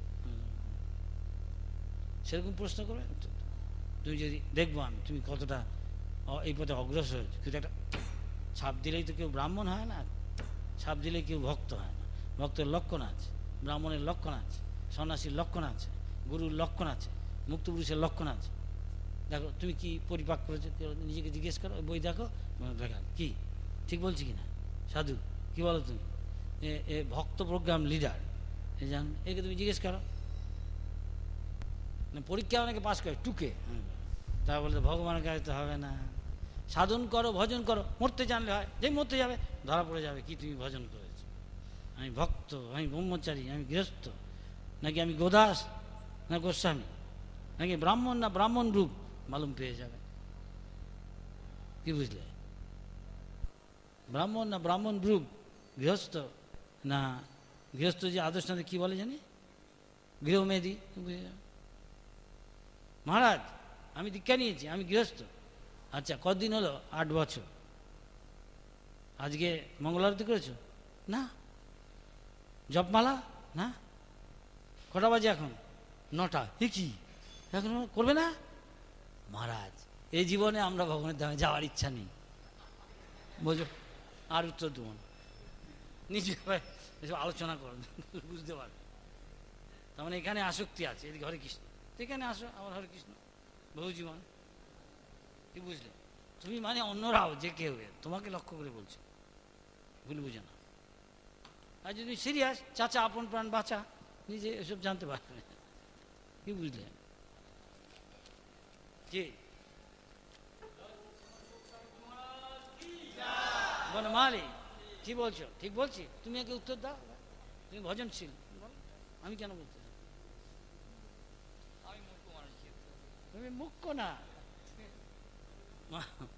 সেরকম প্রশ্ন করে উত্তর দেবো। তুমি যদি দেখবো আমি তুমি কতটা এই পথে অগ্রসর হয়েছে। কিন্তু একটা ছাপ দিলেই তো কেউ ব্রাহ্মণ হয় না, ছাপ দিলেই কেউ ভক্ত হয় না। ভক্তের লক্ষণ আছে, ব্রাহ্মণের লক্ষণ আছে, সন্ন্যাসীর লক্ষণ আছে, গুরুর লক্ষণ আছে, মুক্ত পুরুষের লক্ষণ আছে। দেখো তুমি কি পরিপাক করেছো, নিজেকে জিজ্ঞেস করো, বই দেখো, দেখা কি ঠিক বলছি কিনা। সাধু কি বলো তুমি, এ ভক্ত প্রোগ্রাম লিডার, এ জান, একে তুমি জিজ্ঞেস করো। পরীক্ষা অনেকে পাস করে টুকে, তা বলতে ভগবানের কাছে তো হবে না। সাধন করো, ভজন করো, মরতে জানলে হয়, যেই মরতে যাবে ধরা পড়ে যাবে কি তুমি ভজন করেছো। আমি ভক্ত, আমি ব্রহ্মচারী, আমি গৃহস্থ, নাকি আমি গোদাস না গোস্বামী, নাকি ব্রাহ্মণ না ব্রাহ্মণ রূপ, মালুম পেয়ে যাবে। কি বুঝলে? ব্রাহ্মণ না ব্রাহ্মণ রূপ, গৃহস্থ না গৃহস্থ, যে আদর্শ কি বলে জানি, গৃহমেধি, বুঝে যাবে। মহারাজ আমি দীক্ষা নিয়েছি, আমি গৃহস্থ। আচ্ছা কতদিন হলো? আট বছর। আজকে মঙ্গলারতি করেছো? না। জপমালা? না। কটা বাজে এখন? নটা। এ কি এখন করবে না? মহারাজ এই জীবনে আমরা ভগবানের ধামে যাওয়ার ইচ্ছা নেই, বোঝো। আর উত্তর দেব না, নিজে এসব আলোচনা করো, বুঝতে পারবে। তার মানে এখানে আসক্তি আছে, এদিকে হরে কৃষ্ণ, এখানে আসো আমার হরে কৃষ্ণ, বহু জীবন। কি বুঝলে? তুমি মানে অন্যরাও, যে কেউ তোমাকে লক্ষ্য করে বলছে, ভুল বুঝে না। আর যদি সিরিয়াস, চাচা আপন প্রাণ বাঁচা, নিজে এসব জানতে পারবে। কি বুঝলে? কি বনমালী কি বলছো? ঠিক বলছি? তুমি একে উত্তর দাও, তুমি ভজনশীল, আমি কেন বলতে? তুমি মুখ্য না